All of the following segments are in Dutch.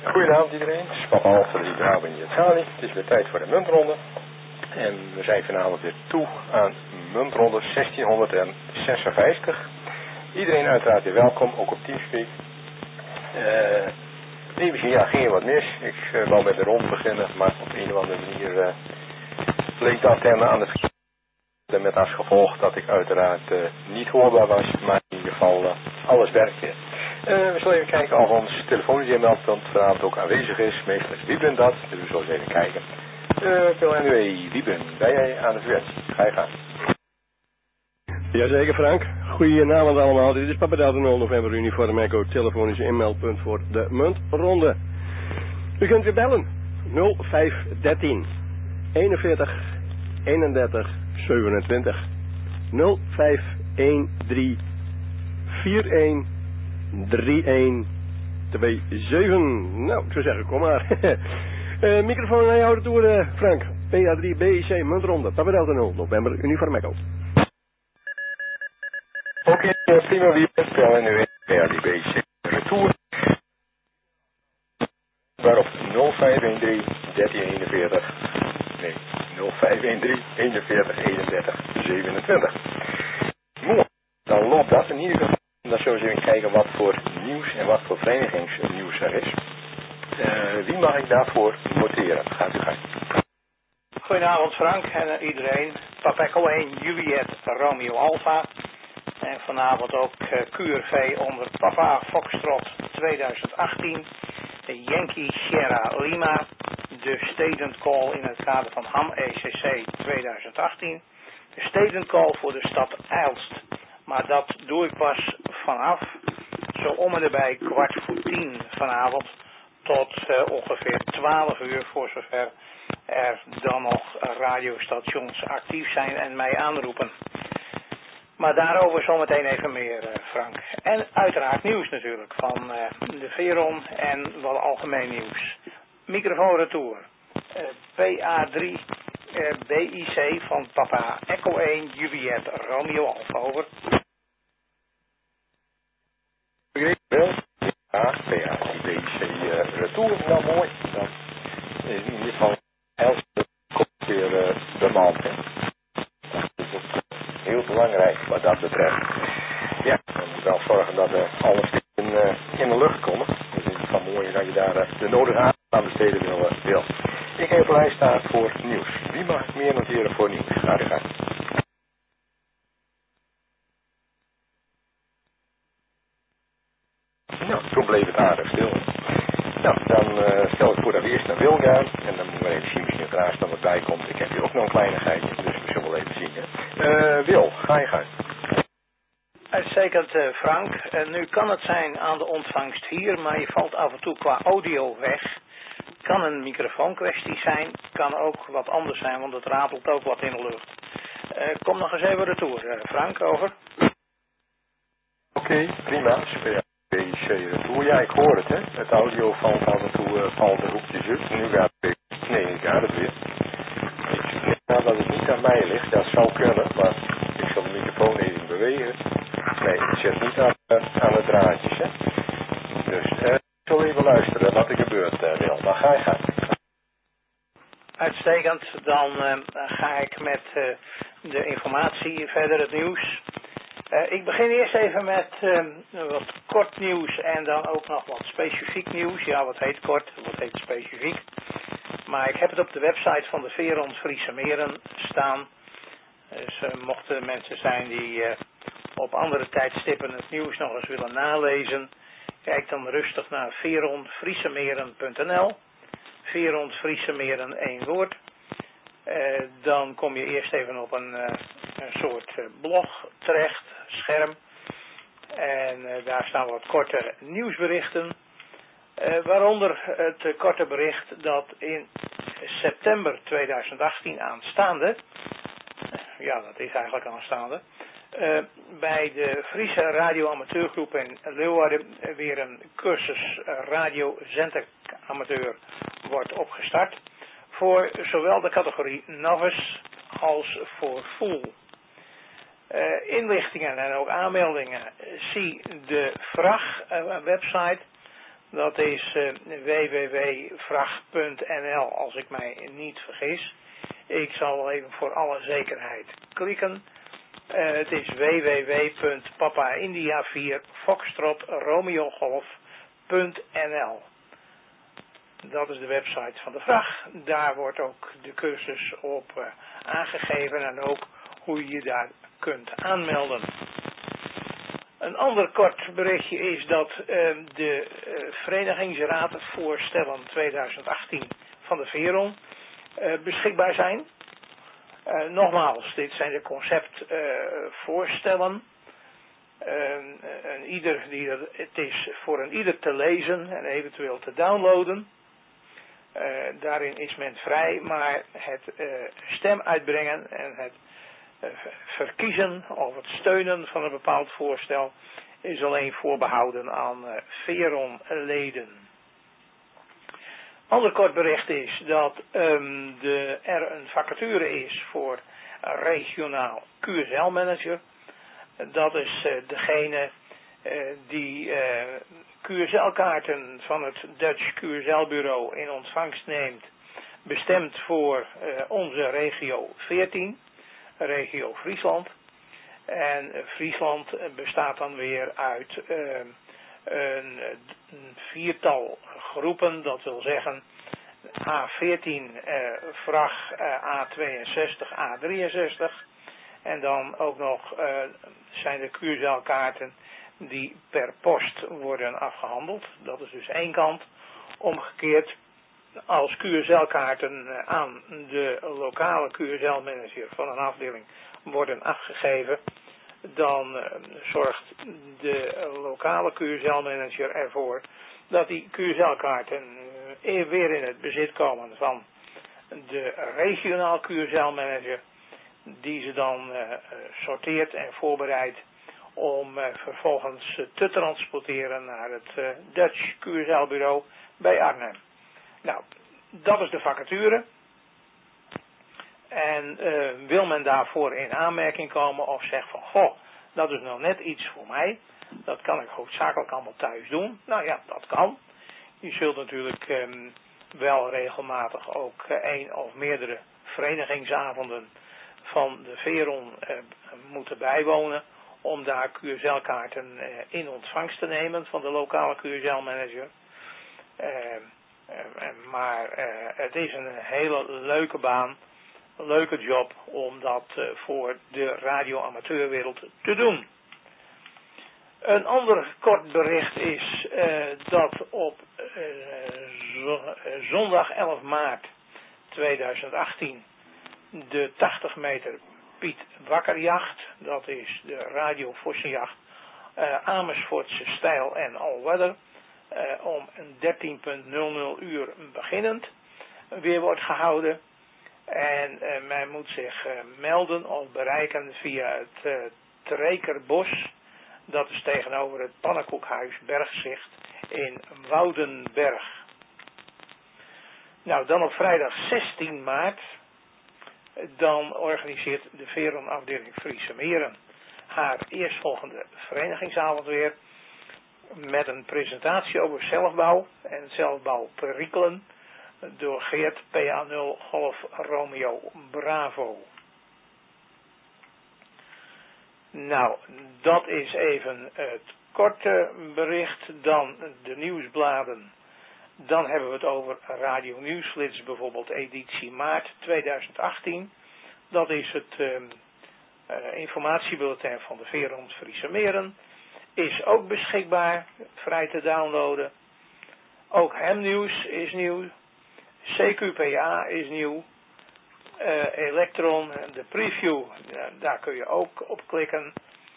Goedenavond iedereen, het is Papa Alfred die Bravo in Italië. Het is weer tijd voor de muntronde. En we zijn vanavond weer toe aan muntronde 1656. Iedereen uiteraard weer welkom, ook op Teamspeak. Even zien, ja, ging er wat mis. Ik wou met de rond beginnen, maar op een of andere manier bleek dat helemaal aan het met als gevolg dat ik uiteraard niet hoorbaar was, maar in ieder geval alles werkt weer. We zullen even kijken of ons telefonisch e-mailpunt vanavond ook aanwezig is. Meestal is Wieben dat, dus we zullen eens even kijken. Wieben, ben jij aan het werk? Ga je gaan. Jazeker Frank, goedenavond allemaal. Dit is Papa Delta 0 November Uniform Echo, telefonisch e-mailpunt voor de muntronde. U kunt weer bellen, 0513 41 31 27 0513 41 3127. Nou, ik zou zeggen, kom maar. Microfoon naar jou retour, Frank. PA3 BEC muntronde, Papa Delta 0 November Uniform Echo. Oké, prima, wie bent wel nu in PA3 BEC retour. Waarop 0513 1341. Nee, 0513 41 31 27. Mooi, dan loopt dat in ieder geval. Dan zullen we even kijken wat voor nieuws en wat voor verenigingsnieuws er is. Wie mag ik daarvoor noteren? Gaat u gang. Goedenavond Frank en iedereen. Papa Echo 1 Juliet Romeo Alpha. En vanavond ook QRV onder Papa Foxtrot 2018. Yankee Sierra Lima. De Statement Call in het kader van HAM ECC 2018. De Statement Call voor de stad Eilst. Maar dat doe ik pas vanaf zo om en erbij 9:15 vanavond tot ongeveer 12 uur, voor zover er dan nog radiostations actief zijn en mij aanroepen. Maar daarover zometeen even meer, Frank. En uiteraard nieuws natuurlijk van de Veron en wat algemeen nieuws. Microfoon retour. PA3 BIC van Papa Echo 1 Juliet Romeo Alpha, over. Wel, ja, PA3 BIC retour, nou mooi. Dan is in ieder geval Elst komt weer bemand. Hè. Dat is ook heel belangrijk wat dat betreft. Ja, dan moet wel zorgen dat alles in de lucht komt. Dus in ieder geval mooi dat je daar de nodige aandacht aan besteden wil. Ik heb een lijst staan voor nieuws. Wie mag meer noteren voor nieuws? Ga er gaan. Nou, toen bleef het aardig stil. Nou, dan stel ik voor dat we eerst naar Wil gaan. En dan moeten we even zien misschien er dan wat bij komt. Ik heb hier ook nog een kleinigheidje, dus we zullen wel even zien. Hè. Wil, ga je gang. Uitstekend Frank. Nu kan het zijn aan de ontvangst hier, maar je valt af en toe qua audio weg. Kan een microfoonkwestie zijn, kan ook wat anders zijn, want het ratelt ook wat in de lucht. Kom nog eens even retour, Frank, over. Oké, prima. BC retour. Ja, ik hoor het, hè. Het audio valt af en toe de hoekjes uit. Nu gaat het weer. Nee, ik ga het weer. Ik denk dat het niet aan mij ligt. Dat zou kunnen, maar ik zal de microfoon even bewegen. Nee, ik zit niet aan het draadjes, hè. Dus ik zal even luisteren wat er gebeurt, Wil. Dan ga je gaan. Uitstekend, dan ga ik met de informatie verder, het nieuws. Ik begin eerst even met wat kort nieuws en dan ook nog wat specifiek nieuws. Ja, wat heet kort, wat heet specifiek. Maar ik heb het op de website van de Veron Friese Meren staan. Dus mochten er mensen zijn die op andere tijdstippen het nieuws nog eens willen nalezen, kijk dan rustig naar veronfriesemeren.nl. Veron Friese Meren, één woord. Dan kom je eerst even op een soort blog terecht, scherm. En daar staan wat korte nieuwsberichten. Waaronder het korte bericht dat in september 2018 aanstaande, ja dat is eigenlijk aanstaande, bij de Friese radioamateurgroep in Leeuwarden weer een cursus radiozendamateur wordt opgestart. Voor zowel de categorie novice als voor full. Inlichtingen en ook aanmeldingen zie de VRAG website. Dat is www.vracht.nl, als ik mij niet vergis. Ik zal even voor alle zekerheid klikken. Het is www.papa-India-4-Foxtrot-Romeo-Golf.nl. Dat is de website van de vracht. Daar wordt ook de cursus op aangegeven en ook hoe je daar kunt aanmelden. Een ander kort berichtje is dat de Verenigingsraad voorstellen 2018 van de Veron beschikbaar zijn. Nogmaals, dit zijn de conceptvoorstellen. Het is voor een ieder te lezen en eventueel te downloaden. Daarin is men vrij, maar het stem uitbrengen en het verkiezen of het steunen van een bepaald voorstel is alleen voorbehouden aan Veron-leden. Ander kort bericht is dat er een vacature is voor regionaal QSL-manager. Dat is degene die QSL-kaarten van het Dutch QSL-bureau in ontvangst neemt, bestemd voor onze regio 14, regio Friesland. En Friesland bestaat dan weer uit een viertal groepen, dat wil zeggen A14, vracht A62, A63. En dan ook nog zijn de QSL-kaarten die per post worden afgehandeld. Dat is dus één kant. Omgekeerd, als QSL-kaarten aan de lokale QSL-manager van een afdeling worden afgegeven, dan zorgt de lokale QSL-manager ervoor dat die QSL-kaarten weer in het bezit komen van de regionaal QSL-manager, die ze dan sorteert en voorbereidt om vervolgens te transporteren naar het Dutch QSL-bureau bij Arnhem. Nou, dat is de vacature. En wil men daarvoor in aanmerking komen of zegt van, goh, dat is nou net iets voor mij, dat kan ik hoofdzakelijk allemaal thuis doen. Nou ja, dat kan. Je zult natuurlijk wel regelmatig ook één of meerdere verenigingsavonden van de Veron moeten bijwonen om daar QSL-kaarten in ontvangst te nemen van de lokale QSL-manager. Maar het is een hele leuke baan, een leuke job om dat voor de radioamateurwereld te doen. Een ander kort bericht is dat op zondag 11 maart 2018 de 80 meter Piet Wakkerjacht, dat is de Radio Vossenjacht Amersfoortse stijl en all-weather, om 13:00 uur beginnend weer wordt gehouden. En men moet zich melden of bereiken via het Trekerbos. Dat is tegenover het Pannenkoekhuis Bergzicht in Woudenberg. Nou, dan op vrijdag 16 maart. Dan organiseert de Veron afdeling Friese Meren haar eerstvolgende verenigingsavond weer. Met een presentatie over zelfbouw en zelfbouwperikelen. Door Geert PA0 Golf Romeo Bravo. Nou, dat is even het korte bericht. Dan de nieuwsbladen. Dan hebben we het over Radio Nieuwsflits, bijvoorbeeld editie maart 2018. Dat is het informatiebulletin van de Veron Friese Meren. Is ook beschikbaar, vrij te downloaden. Ook Hemnieuws is nieuw. CQPA is nieuw. Electron, de preview, daar kun je ook op klikken.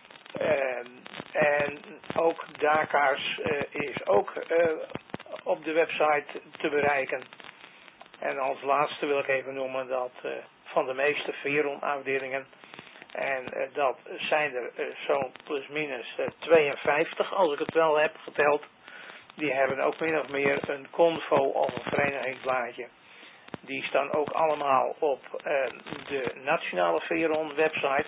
En ook Dakars is ook op de website te bereiken. En als laatste wil ik even noemen dat van de meeste Veron afdelingen, en dat zijn er zo'n plus minus 52, als ik het wel heb geteld, die hebben ook min of meer een convo of een verenigingsblaadje. Die staan ook allemaal op de nationale Veron website.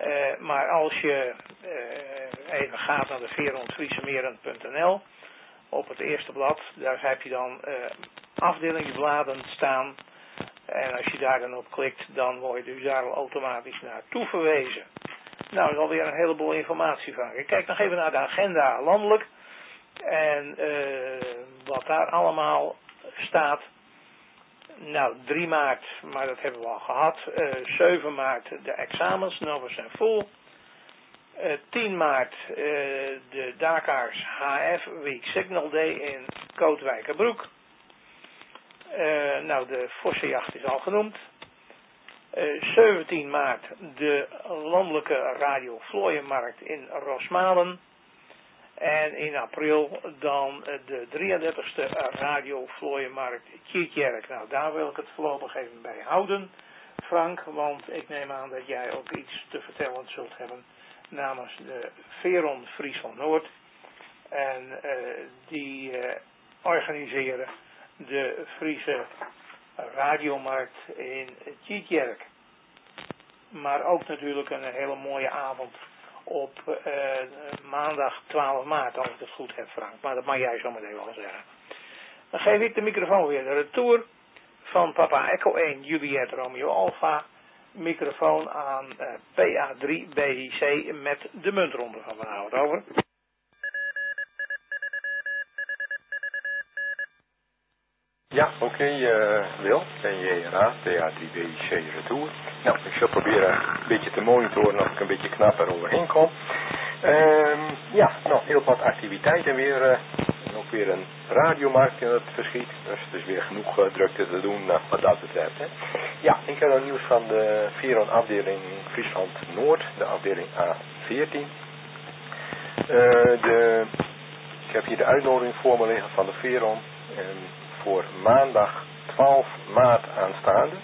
Maar als je even gaat naar de veronfriesemeren.nl, op het eerste blad. Daar heb je dan afdelingsbladen staan. En als je daar dan op klikt, dan word je dus daar al automatisch naartoe verwezen. Nou, dat is alweer een heleboel informatie van. Ik kijk nog even naar de agenda landelijk. En wat daar allemaal staat. Nou, 3 maart, maar dat hebben we al gehad. 7 maart de examens, Novus en Full. 10 maart de Dakars HF Week Signal Day in Kootwijkerbroek. Nou, de Vossenjacht is al genoemd. 17 maart de landelijke Radio Vlooienmarkt in Rosmalen. En in april dan de 33e Radio Vlooienmarkt Tietjerk. Nou, daar wil ik het voorlopig even bij houden, Frank. Want ik neem aan dat jij ook iets te vertellen zult hebben namens de Veron Friesland Noord. En die organiseren de Friese radiomarkt in Tietjerk. Maar ook natuurlijk een hele mooie avond op maandag 12 maart, als ik het goed heb, Frank. Maar dat mag jij zo meteen wel zeggen. Dan geef ik de microfoon weer de retour van Papa Echo 1 Juliet Romeo Alpha. Microfoon aan PA3 BIC met de muntronde van vanavond. Over. Ja, oké, Wil. PJRA, PA3BIC retour. Nou, ik zal proberen een beetje te monitoren of ik een beetje knapper overheen kom. Ja, nog heel wat activiteiten weer. En ook weer een radiomarkt in het verschiet. Dus er is weer genoeg drukte te doen wat dat betreft. Hè. Ja, ik heb nog nieuws van de Veron afdeling Friesland Noord, de afdeling A14. Ik heb hier de uitnodiging voor me liggen van de Veron. Voor maandag 12 maart aanstaande.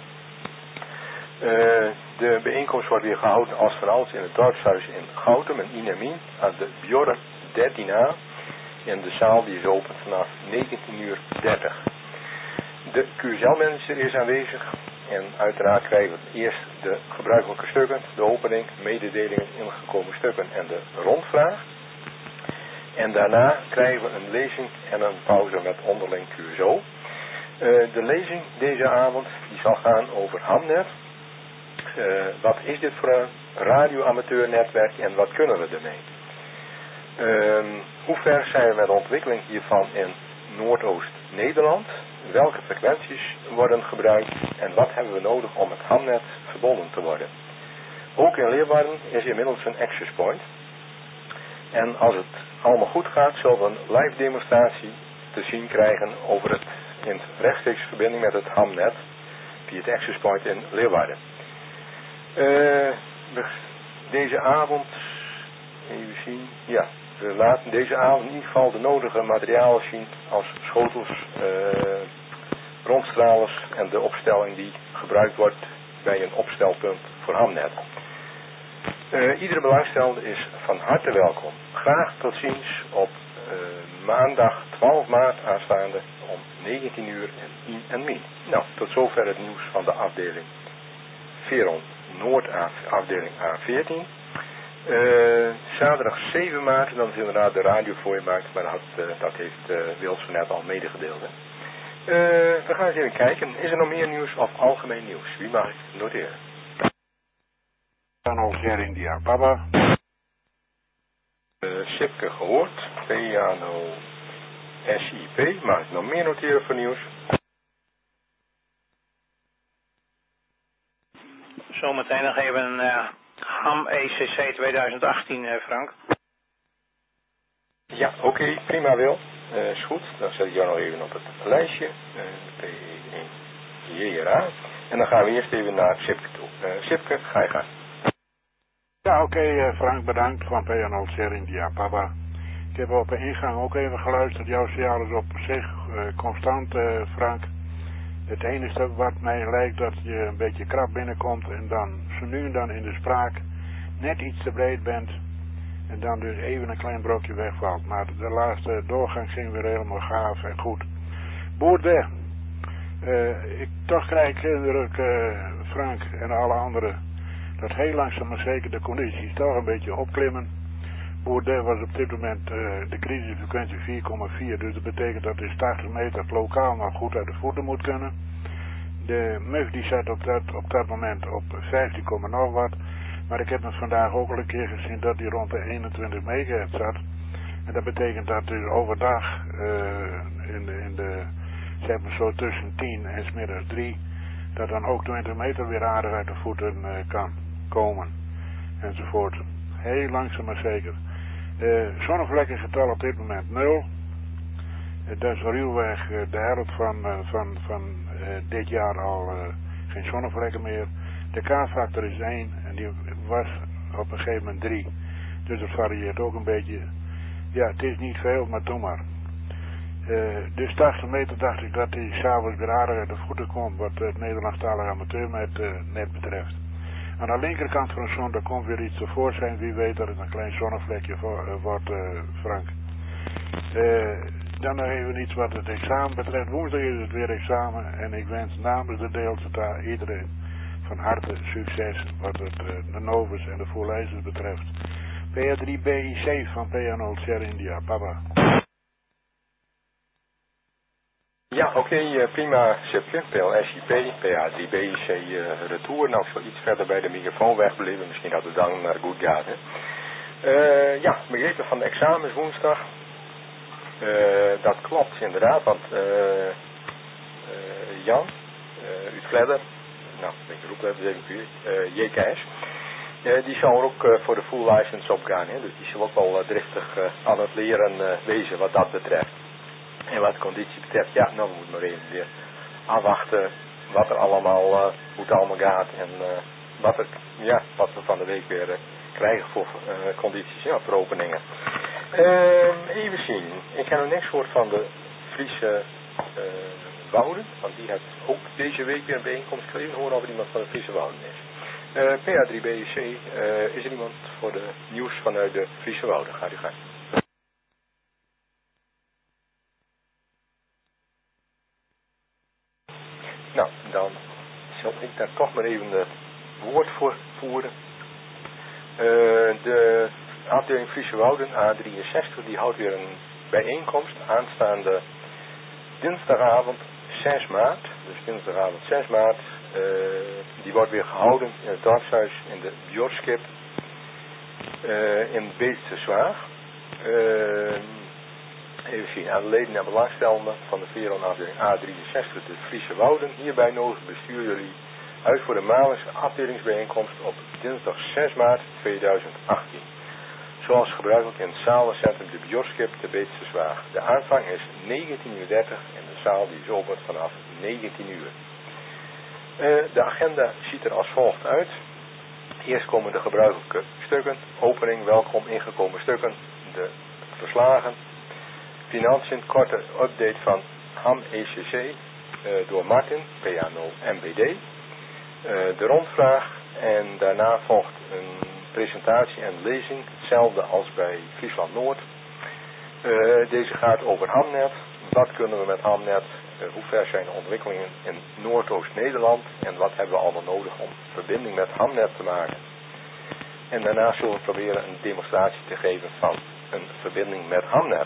De bijeenkomst wordt weer gehouden als vanouds in het dorpshuis in Goutum en Inemien aan de Bjorn 13a. En de zaal die is open vanaf 19:30. De QSL-manager is aanwezig en uiteraard krijgen we eerst de gebruikelijke stukken, de opening, mededelingen, ingekomen stukken en de rondvraag. En daarna krijgen we een lezing en een pauze met onderling QSO. De lezing deze avond die zal gaan over Hamnet. Wat is dit voor een radioamateurnetwerk en wat kunnen we ermee? Hoe ver zijn we met de ontwikkeling hiervan in Noordoost-Nederland? Welke frequenties worden gebruikt en wat hebben we nodig om met Hamnet verbonden te worden? Ook in Leeuwarden is inmiddels een access point. En als het allemaal goed gaat, zullen we een live demonstratie te zien krijgen over het in rechtstreeks verbinding met het Hamnet via het access point in Leeuwarden. Deze avond, even zien, ja, we laten deze avond in ieder geval de nodige materialen zien als schotels, rondstralers en de opstelling die gebruikt wordt bij een opstelpunt voor Hamnet. Iedere belangstellende is van harte welkom. Graag tot ziens op maandag 12 maart aanstaande om 19 uur in Inemien. Nou, tot zover het nieuws van de afdeling Veron Noord, afdeling A14. Zaterdag 7 maart, dan is inderdaad de radiovlooienmarkt, maar dat heeft Wils net al medegedeeld. We gaan eens even kijken. Is er nog meer nieuws of algemeen nieuws? Wie mag ik noteren? Piano India Papa. Sipke gehoord. Piano SIP. Mag ik nog meer noteren voor nieuws? Zometeen nog even een HAM ECC 2018, Frank. Ja, oké, prima Wil. Is goed. Dan zet ik jou nog even op het lijstje. P1JRA. En dan gaan we eerst even naar Sipke toe. Sipke, ga je gang. Ja, oké, Frank, bedankt van Piano India Papa. Ik heb op de ingang ook even geluisterd. Jouw signaal is op zich constant, Frank. Het enige wat mij lijkt dat je een beetje krap binnenkomt en dan zo nu en dan in de spraak net iets te breed bent en dan dus even een klein brokje wegvalt. Maar de laatste doorgang ging weer helemaal gaaf en goed. Boert weg. Toch krijg ik de indruk, Frank en alle anderen, dat heel langzaam maar zeker de condities toch een beetje opklimmen. Boerdet was op dit moment de crisisfrequentie 4,4. Dus dat betekent dat de 80 meter lokaal nog goed uit de voeten moet kunnen. De MUF die zat op dat moment op 15,0 watt. Maar ik heb het vandaag ook al een keer gezien dat die rond de 21 megahertz zat. En dat betekent dat dus overdag in de zeg maar zo tussen 10 en 's middags 3... dat dan ook 20 meter weer aardig uit de voeten kan komen. Enzovoort. Heel langzaam maar zeker. Zonnevlekkengetal op dit moment 0. Dat is ruwweg de helft van dit jaar al geen zonnevlekken meer. De K-factor is 1 en die was op een gegeven moment 3. Dus dat varieert ook een beetje. Ja, het is niet veel, maar doe maar. Dus 80 meter dacht ik dat hij s'avonds weer aardig uit de voeten komt wat het Nederlandstalige amateurnet betreft. Aan de linkerkant van de zon, daar komt weer iets tevoorschijn. Wie weet dat het een klein zonnevlekje wordt, Frank. Dan nog even iets wat het examen betreft. Woensdag is het weer examen en ik wens namens de deeltata iedereen van harte succes wat het de Novus en de voorleiders betreft. PR3BIC van PA0 Sierra India. Papa. Ja, oké, prima, Sipke. PLSIP, PA3BIC retour. Nou, zo iets verder bij de microfoon wegbleven. Misschien dat het dan goed gaat, hè. Ja, begrepen van de examens woensdag. Dat klopt inderdaad, want Jan, uit Vledder, nou, ik roep even JKS, die zou ook voor de full license opgaan, hè. Dus die zal ook wel driftig aan het leren wezen wat dat betreft. En wat de conditie betreft, ja, nou, we moeten maar even weer afwachten wat er allemaal, hoe het allemaal gaat en wat we van de week weer krijgen voor condities, ja, voor openingen. Even zien, ik heb nog niks gehoord van de Friese Wouden, want die heeft ook deze week weer een bijeenkomst gekregen. Horen of er iemand van de Friese Wouden is. PA3BC, is er iemand voor de nieuws vanuit de Friese Wouden? Gaat u gaan. Nou, dan zal ik daar toch maar even het woord voor voeren. De afdeling Friese Wouden, A63, die houdt weer een bijeenkomst aanstaande dinsdagavond 6 maart. Dus dinsdagavond 6 maart. Die wordt weer gehouden in het dorpshuis in de Bjorskip in Beestse Zwaag. Even zien, aan de leden en belangstellenden van de Veron-afdeling A63, de Friese Wouden. Hierbij nodig bestuur jullie uit voor de maandelijkse afdelingsbijeenkomst op dinsdag 6 maart 2018. Zoals gebruikelijk in het zalencentrum de Bjorskip te Beestse Zwaag. De aanvang is 19:30 en de zaal die is open vanaf 19 uur. De agenda ziet er als volgt uit. Eerst komen de gebruikelijke stukken. Opening, welkom, ingekomen stukken. De verslagen. Financiën, korte update van HAM ECC door Martin, PA0 MBD. De rondvraag en daarna volgt een presentatie en lezing, hetzelfde als bij Friesland Noord. Deze gaat over Hamnet. Wat kunnen we met Hamnet? Hoe ver zijn de ontwikkelingen in Noordoost-Nederland? En wat hebben we allemaal nodig om verbinding met Hamnet te maken? En daarna zullen we proberen een demonstratie te geven van een verbinding met Hamnet.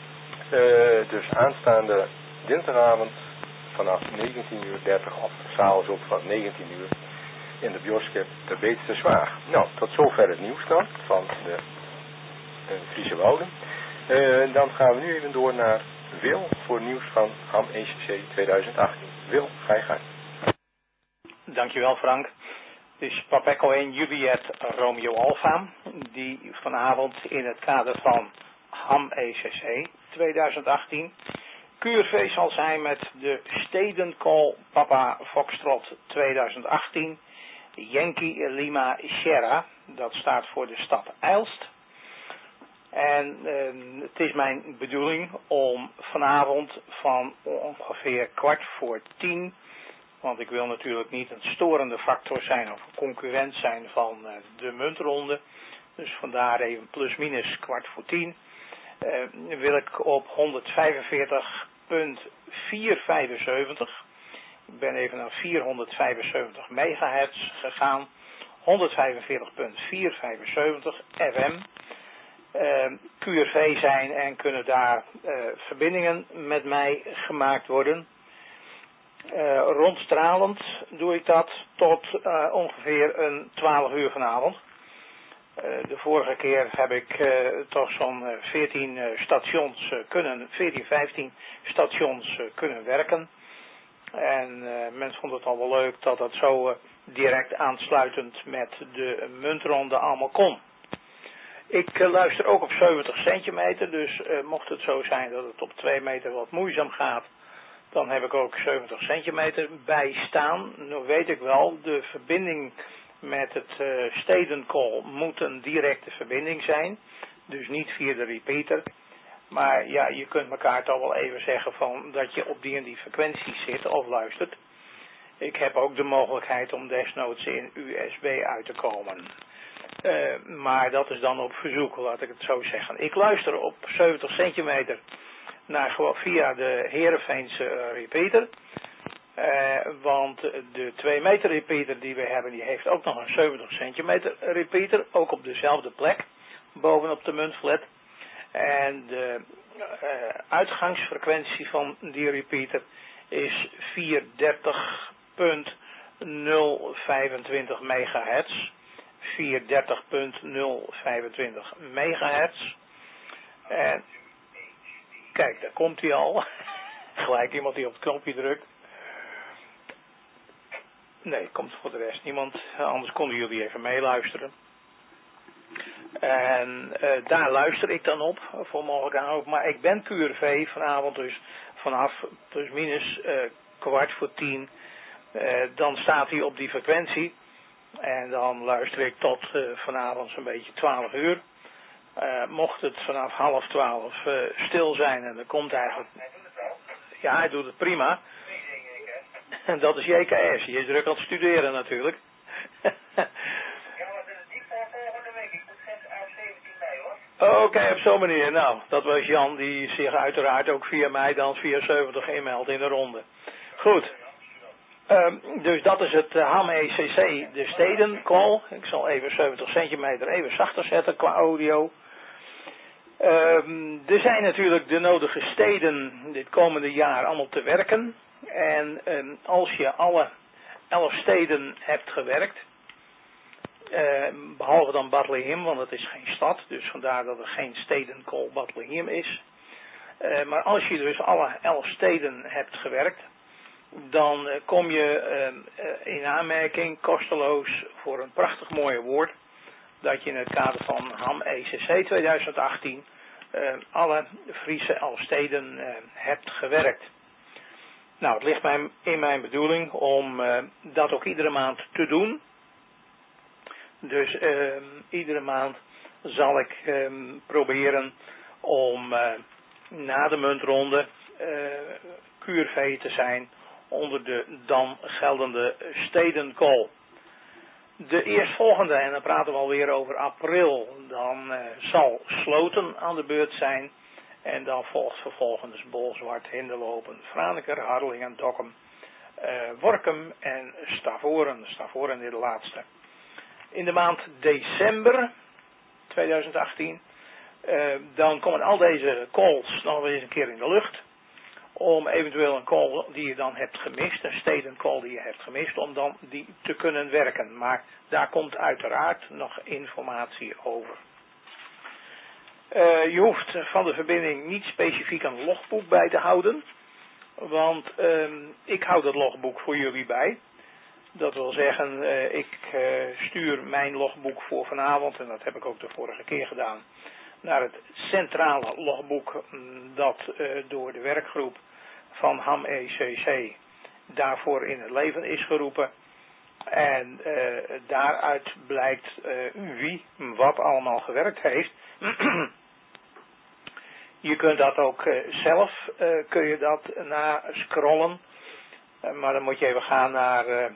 Dus aanstaande dinsdagavond vanaf 19:30 of s'avonds ook van 19 uur in de Bjorskip te Beestse Zwaag. Nou, tot zover het nieuws dan van de Friese Wouden. Dan gaan we nu even door naar Wil voor nieuws van HAM ECC 2018. Wil, ga je gang. Dankjewel Frank. Dus Papa Echo 1 Juliet Romeo Alpha, die vanavond in het kader van HAM ECC 2018 QRV zal zijn met de Stedencall Papa Foxtrot 2018 Yankee Lima Sierra. Dat staat voor de stad Eilst. En het is mijn bedoeling om vanavond van ongeveer 9:15, want ik wil natuurlijk niet een storende factor zijn of een concurrent zijn van de muntronde. Dus vandaar even plus minus 9:15. Wil ik op 145.475. Ik ben even naar 475 megahertz gegaan. 145.475 FM. QRV zijn en kunnen daar verbindingen met mij gemaakt worden. Rondstralend doe ik dat tot ongeveer een 12 uur vanavond. De vorige keer heb ik toch zo'n 14, 15 stations kunnen werken. En men vond het al wel leuk dat dat zo direct aansluitend met de muntronde allemaal kon. Ik luister ook op 70 centimeter, dus mocht het zo zijn dat het op 2 meter wat moeizaam gaat, dan heb ik ook 70 centimeter bij staan. Nu weet ik wel, de verbinding met het stedencall moet een directe verbinding zijn, dus niet via de repeater. Maar ja, je kunt elkaar toch wel even zeggen van dat je op die en die frequentie zit of luistert. Ik heb ook de mogelijkheid om desnoods in USB uit te komen. Maar dat is dan op verzoek, laat ik het zo zeggen. Ik luister op 70 centimeter naar gewoon via de Heerenveense repeater. Want de 2 meter repeater die we hebben, die heeft ook nog een 70 centimeter repeater. Ook op dezelfde plek, bovenop de muntflat. En de uitgangsfrequentie van die repeater is 430.025 megahertz. 430.025 megahertz. En kijk, daar komt hij al. Gelijk iemand die op het knopje drukt. Nee, komt voor de rest niemand. Anders konden jullie even meeluisteren. En daar luister ik dan op, voor mogelijk aanhoop. Maar ik ben QRV vanavond dus vanaf plus minus 9:15. Dan staat hij op die frequentie. En dan luister ik tot vanavond zo'n beetje 12 uur. Mocht het vanaf 11:30 stil zijn en er komt eigenlijk... Ja, hij doet het prima. En dat is JKS. Je is druk aan het studeren natuurlijk. Oké, op zo'n manier. Nou, dat was Jan die zich uiteraard ook via mij dan via 70 inmeldt in de ronde. Goed. Dus dat is het HAM ECC, de stedencall. Ik zal even 70 centimeter even zachter zetten qua audio. Er zijn natuurlijk de nodige steden dit komende jaar allemaal te werken. En als je alle 11 steden hebt gewerkt, behalve dan Bethlehem, want het is geen stad, dus vandaar dat er geen stedencall Bethlehem is. Maar als je dus alle 11 steden hebt gewerkt, dan kom je in aanmerking kosteloos voor een prachtig mooi woord dat je in het kader van HAM ECC 2018 alle Friese 11 steden hebt gewerkt. Nou, het ligt in mijn bedoeling om dat ook iedere maand te doen. Dus iedere maand zal ik proberen om na de muntronde QRV te zijn onder de dan geldende stedencall. De eerstvolgende, en dan praten we alweer over april, dan zal Sloten aan de beurt zijn. En dan volgt vervolgens Bolzwart, Hinderlopen, Franeker, Hardelingen, Dokkum, Workum en Stavoren. Stavoren is de laatste. In de maand december 2018, dan komen al deze calls nog eens een keer in de lucht. Om eventueel een call die je dan hebt gemist, een stedencall die je hebt gemist, om dan die te kunnen werken. Maar daar komt uiteraard nog informatie over. Je hoeft van de verbinding niet specifiek een logboek bij te houden. Want ik hou dat logboek voor jullie bij. Dat wil zeggen, ik stuur mijn logboek voor vanavond, en dat heb ik ook de vorige keer gedaan, naar het centrale logboek dat door de werkgroep van HAM ECC daarvoor in het leven is geroepen. En daaruit blijkt wie wat allemaal gewerkt heeft. Je kunt dat ook zelf, kun je dat na scrollen. Maar dan moet je even gaan naar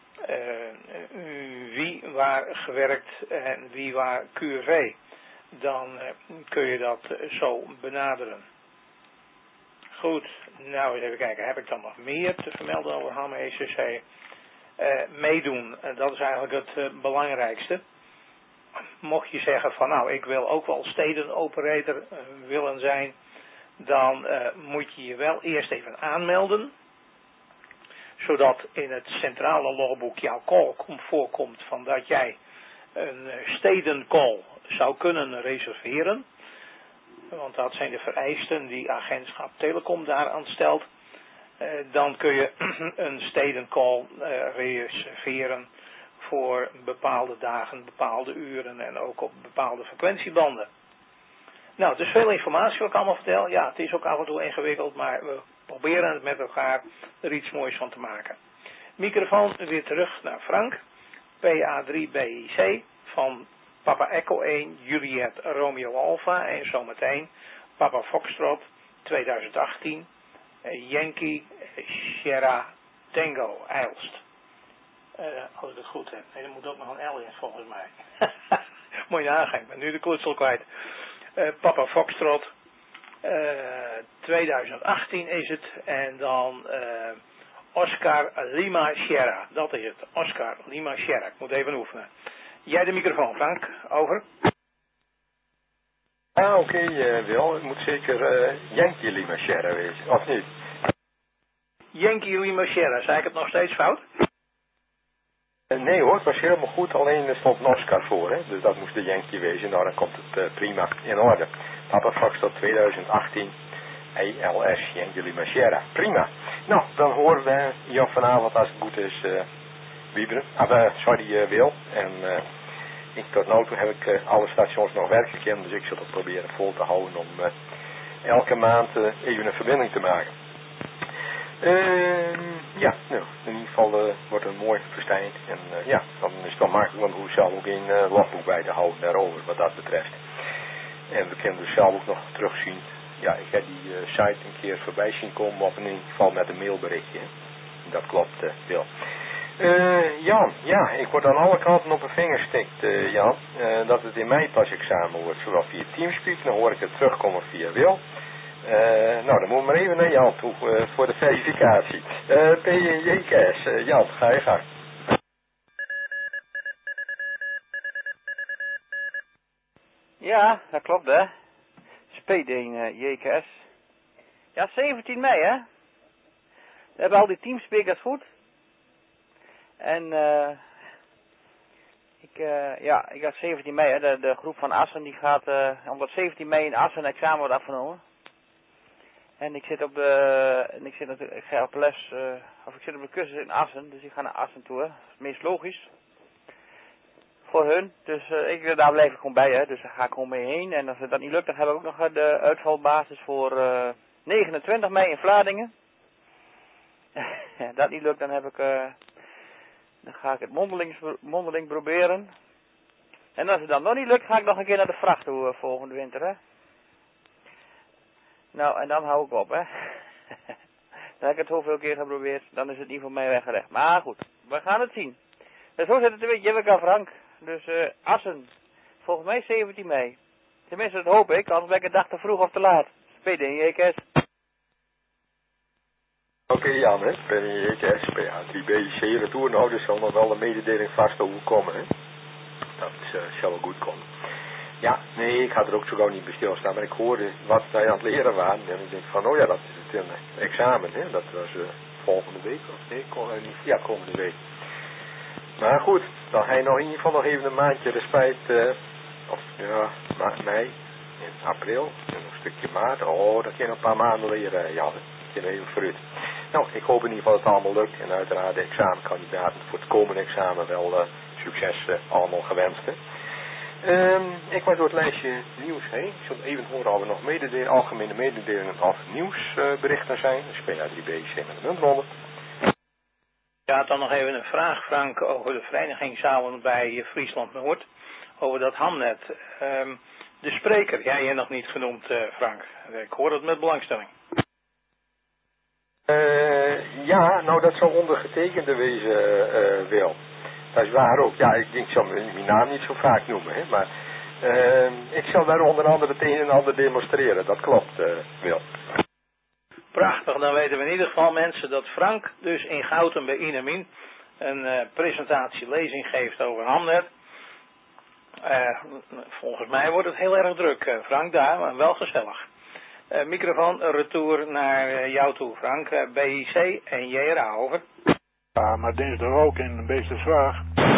wie waar gewerkt en wie waar QRV. Dan kun je dat zo benaderen. Goed, nou eens even kijken. Heb ik dan nog meer te vermelden over HAM ECC? Meedoen, dat is eigenlijk het belangrijkste. mocht je zeggen van nou, ik wil ook wel stedenoperator willen zijn, dan moet je je wel eerst even aanmelden, zodat in het centrale logboek jouw call voorkomt van dat jij een stedencall zou kunnen reserveren. Want dat zijn de vereisten die Agentschap Telecom daaraan stelt. Dan kun je een stedencall reserveren voor bepaalde dagen, bepaalde uren en ook op bepaalde frequentiebanden. Nou, dus veel informatie wat ik allemaal vertel. Ja, het is ook af en toe ingewikkeld, maar we proberen het met elkaar er iets moois van te maken. Microfoon weer terug naar Frank. PA3BIC van Papa Echo 1, Juliet Romeo Alpha en zometeen Papa Foxtrot 2018, Yankee Sierra Tango Eilst. Als ik het goed heb. Nee, er moet ook nog een L in volgens mij. Mooi nagaan, ik ben nu de klutsel kwijt. Papa Foxtrot 2018 is het. En dan Oscar Lima Sierra. Dat is het. Oscar Lima Sierra. Ik moet even oefenen. Jij de microfoon, Frank. Over. Oké, Wil. Het moet zeker Yankee Lima Sierra wezen, of niet? Yankee Lima Sierra. Zei ik het nog steeds fout? Nee hoor, het was helemaal goed. Alleen er stond een Oscar voor, hè. Dus dat moest de Yankee wezen. Nou, dan komt het prima in orde. Papa Foxtrot 2018. ELS, Yankee Lima Sierra. Prima. Nou, dan horen we jou vanavond, als het goed is, wieberen. Wil. En tot nu toe heb ik alle stations nog werkgekend, dus ik zal het proberen vol te houden om elke maand even een verbinding te maken. Ja, nou, in ieder geval wordt het een mooi festijn. En ja, dan is het wel makkelijk, want hoe zelf ook een logboek bij te houden daarover, wat dat betreft. En we kunnen dus zelf ook nog terugzien. Ja, ik heb die site een keer voorbij zien komen, of in ieder geval met een mailberichtje. Dat klopt, Wil. Jan, ja, ik word aan alle kanten op een vinger gestikt, Jan, dat het in mei pas examen wordt, zowel via Teamspeak, dan hoor ik het terugkomen via Wil. Nou, dan moet ik maar even naar Jan toe voor de verificatie. PJKS, Jan, ga je gang. Ja, dat klopt hè. Speding JKS. Ja, 17 mei hè. We hebben al die teamspeakers goed. En ik had 17 mei hè. De groep van Assen die gaat, omdat 17 mei in Assen een examen wordt afgenomen. En ik zit op ik ga op les, of ik zit op de cursus in Assen, dus ik ga naar Assen toe hè. Dat is het meest logisch. Voor hun, dus daar blijf ik gewoon bij hè, dus daar ga ik gewoon mee heen. En als het dat niet lukt, dan hebben we ook nog de uitvalbasis voor 29 mei in Vlaardingen. Dat niet lukt, dan dan ga ik het mondeling proberen. En als het dan nog niet lukt, ga ik nog een keer naar de vracht toe volgende winter hè. Nou, en dan hou ik op hè. Dan heb ik het zoveel keer geprobeerd, dan is het niet voor mij weggelegd. Maar goed, we gaan het zien. En zo zit het een beetje in elkaar, Frank. Dus Assen, volgens mij 17 mei. Tenminste, dat hoop ik, anders ben ik een dag te vroeg of te laat. PDJKS. Oké, Jan, hè. PDJKS, PA3BIC retour. Nou, dus zal nog wel een mededeling vast overkomen, hè. Dat zal wel goed komen. Ja, nee, ik had er ook zo gauw niet bij stilstaan, maar ik hoorde wat zij aan het leren waren. En ik denk van, oh ja, dat is het examen, hè. Dat was volgende week, of nee, komende week. Maar goed, dan ga je nog in ieder geval nog even een maandje respijt, of ja, mei, in april, en nog een stukje maart. Oh, dat kun je nog een paar maanden leren, Jan. Dat kun je even vooruit. Nou, ik hoop in ieder geval dat het allemaal lukt. En uiteraard de examenkandidaten voor het komende examen wel succes allemaal gewenst. Ik was door het lijstje nieuws heen. Ik zal even horen of er nog algemene mededelingen of nieuwsberichten zijn. Dus PA3BIC met de muntronde. Ja, dan nog even een vraag, Frank, over de verenigingsavond bij Friesland Noord. Over dat Hamnet. De spreker, jij hebt nog niet genoemd, Frank. Ik hoor het met belangstelling. Ja, nou dat zou ondergetekende wezen, Wil. Dat is waar ook. Ja, ik zal mijn naam niet zo vaak noemen, hè, maar ik zal daar onder andere het een en ander demonstreren. Dat klopt, Wil. Prachtig, dan weten we in ieder geval mensen dat Frank dus in Gouten bij Inamin een presentatie lezing geeft over Hamnet. Volgens mij wordt het heel erg druk, Frank, daar, maar wel gezellig. Microfoon, retour naar jou toe, Frank. BIC en JRA, over. Ja, maar dinsdag ook in Beesterswaag.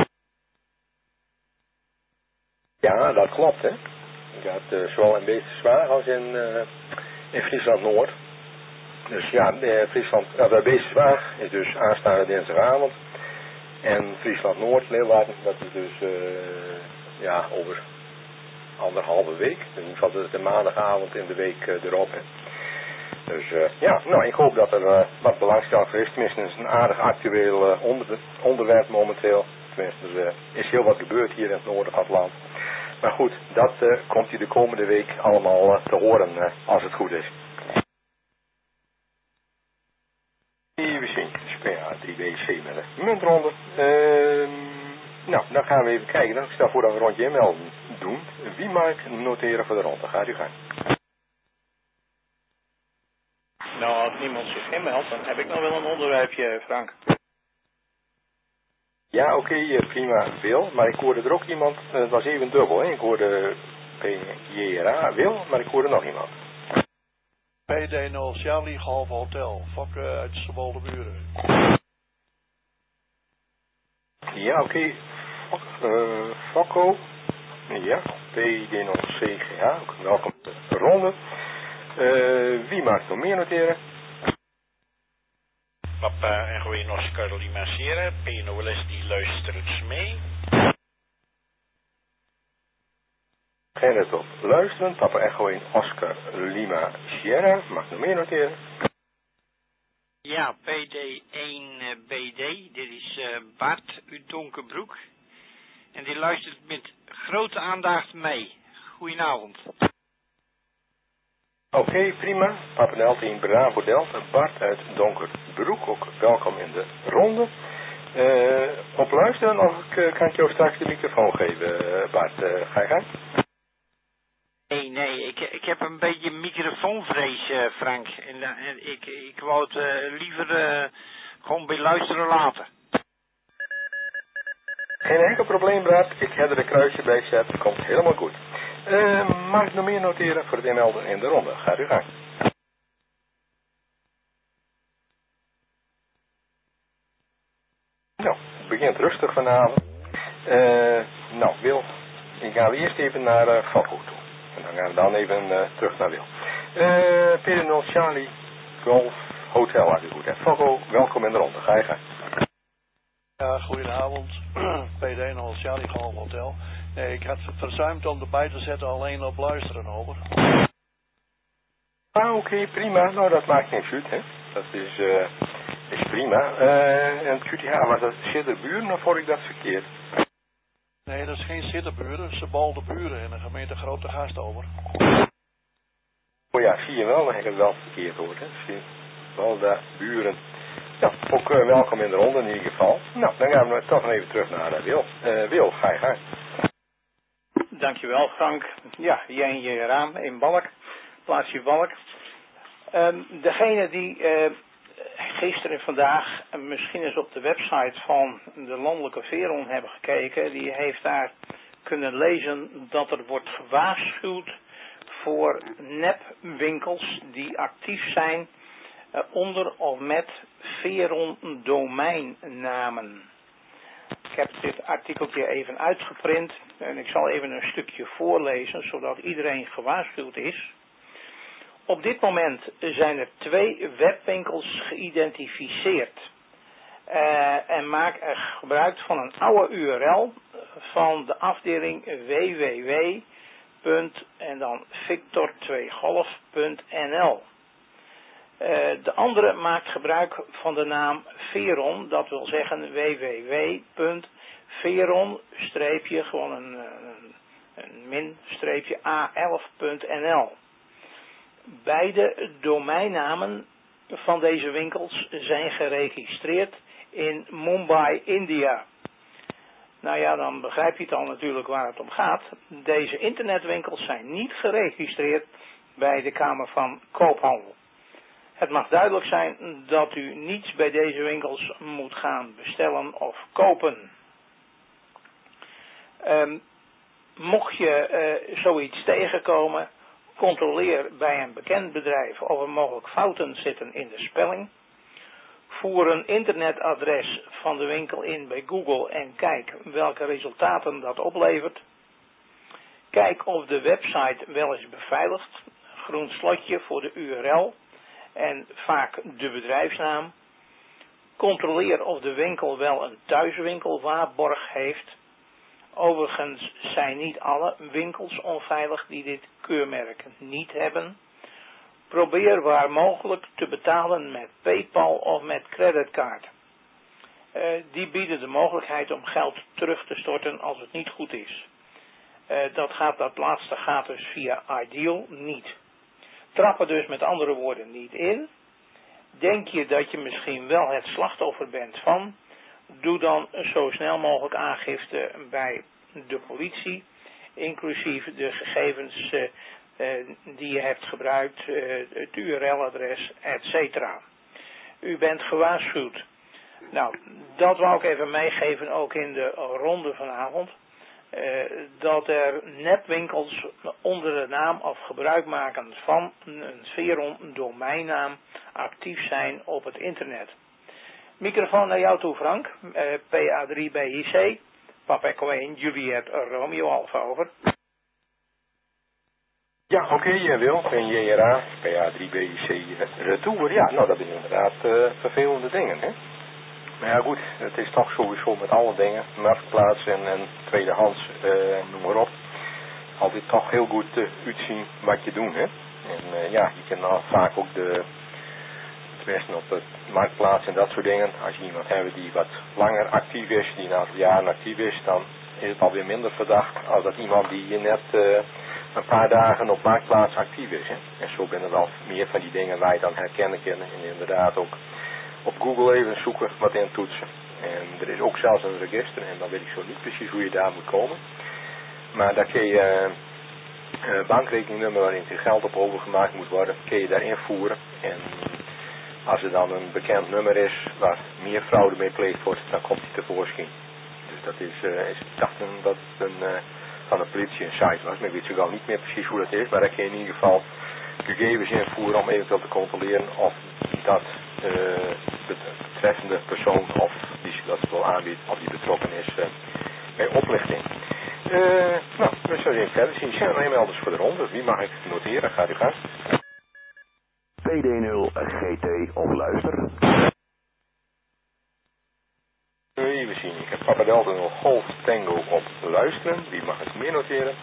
Ja, dat klopt, hè. Je had zowel in Beesterswaag als in Friesland Noord. Dus ja, Beesterswaag is dus aanstaande dinsdagavond. En Friesland Noord, Leeuwarden, dat is dus over 1,5 week. In ieder geval de maandagavond in de week erop. Hè. Dus ik hoop dat er wat belangstelling voor is. Tenminste, het is een aardig actueel onderwerp momenteel. Tenminste, er is heel wat gebeurd hier in het noorden van het land. Maar goed, dat komt hier de komende week allemaal te horen als het goed is. We zien, die WC met de muntronde. Dan gaan we even kijken. Ik stel voor dat we een rondje inmelden doen. Wie mag noteren voor de ronde? Gaat u gaan. Nou, als niemand zich inmeldt, dan heb ik nog wel een onderwerpje, Frank. Ja, oké, prima, Wil. Maar ik hoorde er ook iemand, het was even dubbel, hè. Ik hoorde PJRA, Wil, maar ik hoorde nog iemand. PD0 Charlie Golf Hotel, Fokke uit Zwoldeburen. Ja, oké. Fokko. Ja, PD0 CGH, welkom de ronde. Wie maakt nog meer noteren? Papa en gewoon Oscar Lima Sierra, PNOLS die luistert mee. Gerrit op luisteren, Papa Echo in Oscar Lima Sierra, mag nog meer noteren? Ja, PD1BD, dit is Bart uit Donkerbroek. En die luistert met grote aandacht mee. Goedenavond. Oké, prima. Papa Delta in Bravo Delta, Bart uit Donkerbroek, ook welkom in de ronde. Op luisteren of kan ik jou straks de microfoon geven, Bart? Ga je gang? Nee, ik heb een beetje microfoonvrees, Frank. En ik wou het liever gewoon bij luisteren laten. Geen enkel probleem, Bart. Ik heb er een kruisje bij gezet. Het komt helemaal goed. Mag ik nog meer noteren voor het inmelden in de ronde? Gaat u gang. Nou, het begint rustig vanavond. Wil, ik ga eerst even naar Fokko toe. En dan gaan we dan even terug naar Wil. PD0 Charlie Golf Hotel, als u goed hebt. Fokko, welkom in de ronde. Ga je gang. Ja, goedenavond. PD0 Charlie Golf Hotel. Nee, ik had verzuimd om erbij te zetten alleen op luisteren, over. Oké, prima. Nou, dat maakt geen uit, hè. Dat is prima. En QTH, was dat Sidderburen of hoor ik dat verkeerd? Nee, dat is geen Sidderburen, ze balde buren in de gemeente Grote Gast, over. Oh ja, zie je wel, dan heb ik het wel verkeerd hoor, hè. Zie je wel, daar buren. Ja, ook welkom in de ronde in ieder geval. Nou, dan gaan we toch nog even terug naar Wil. Wil, ga je gang. Dankjewel, Frank. Ja, jij en je raam in Balk, plaatsje Balk. Degene die gisteren en vandaag misschien eens op de website van de Landelijke Veron hebben gekeken, die heeft daar kunnen lezen dat er wordt gewaarschuwd voor nepwinkels die actief zijn onder of met Veron domeinnamen. Ik heb dit artikeltje even uitgeprint en ik zal even een stukje voorlezen zodat iedereen gewaarschuwd is. Op dit moment zijn er 2 webwinkels geïdentificeerd en maak er gebruik van een oude URL van de afdeling www.victor2golf.nl. De andere maakt gebruik van de naam Veron, dat wil zeggen www.veron-a11.nl. Beide domeinnamen van deze winkels zijn geregistreerd in Mumbai, India. Nou ja, dan begrijp je het al natuurlijk waar het om gaat. Deze internetwinkels zijn niet geregistreerd bij de Kamer van Koophandel. Het mag duidelijk zijn dat u niets bij deze winkels moet gaan bestellen of kopen. Mocht je zoiets tegenkomen, controleer bij een bekend bedrijf of er mogelijk fouten zitten in de spelling. Voer een internetadres van de winkel in bij Google en kijk welke resultaten dat oplevert. Kijk of de website wel is beveiligd. Groen slotje voor de URL en vaak de bedrijfsnaam. Controleer of de winkel wel een thuiswinkelwaarborg heeft. Overigens zijn niet alle winkels onveilig die dit keurmerk niet hebben. Probeer waar mogelijk te betalen met PayPal of met creditcard. Die bieden de mogelijkheid om geld terug te storten als het niet goed is. Dat laatste gaat dus via Ideal niet. Trap er dus met andere woorden niet in. Denk je dat je misschien wel het slachtoffer bent van, doe dan zo snel mogelijk aangifte bij de politie, inclusief de gegevens die je hebt gebruikt, het URL-adres, etc. U bent gewaarschuwd. Nou, dat wou ik even meegeven ook in de ronde vanavond. Dat er nepwinkels onder de naam of gebruik maken van een Veron domeinnaam actief zijn op het internet. Microfoon naar jou toe, Frank. PA3BIC, Papa Echo 1, Juliet Romeo Alpha, over. Ja, oké, Wil. En JRA, PA3BIC, retour. Ja, nou, dat zijn inderdaad vervelende dingen, hè. Maar ja, goed, het is toch sowieso met alle dingen, marktplaats en tweedehands, noem maar op, altijd toch heel goed uitzien wat je doet, hè. En ja, je kan nou vaak ook het beste op de marktplaats en dat soort dingen. Als je iemand hebt die wat langer actief is, die een aantal jaren actief is, dan is het alweer minder verdacht als dat iemand die net een paar dagen op marktplaats actief is, hè. En zo zijn er wel meer van die dingen waar je dan herkennen kunnen en inderdaad ook op Google even zoeken wat in toetsen. En er is ook zelfs een register en dan weet ik zo niet precies hoe je daar moet komen. Maar daar kun je bankrekeningnummer waarin je geld op overgemaakt moet worden, kun je daar invoeren. En als er dan een bekend nummer is waar meer fraude mee gepleegd wordt, dan komt hij tevoorschijn. Dus dat is ik dacht dat het van de politie een site was, maar ik weet zo gauw niet meer precies hoe dat is. Maar daar kun je in ieder geval gegevens invoeren om eventueel te controleren of dat de betreffende persoon of die zich dat wel aanbiedt, of die betrokken is bij oplichting. Nou, we zullen even verder zien. Zijn er e-mailers voor de ronde? Wie mag ik noteren? Gaat u gaan. PD0 GT op luister. Even zien. Ik heb Papa Delta 0 Golf Tango op luisteren. Wie mag ik meer noteren?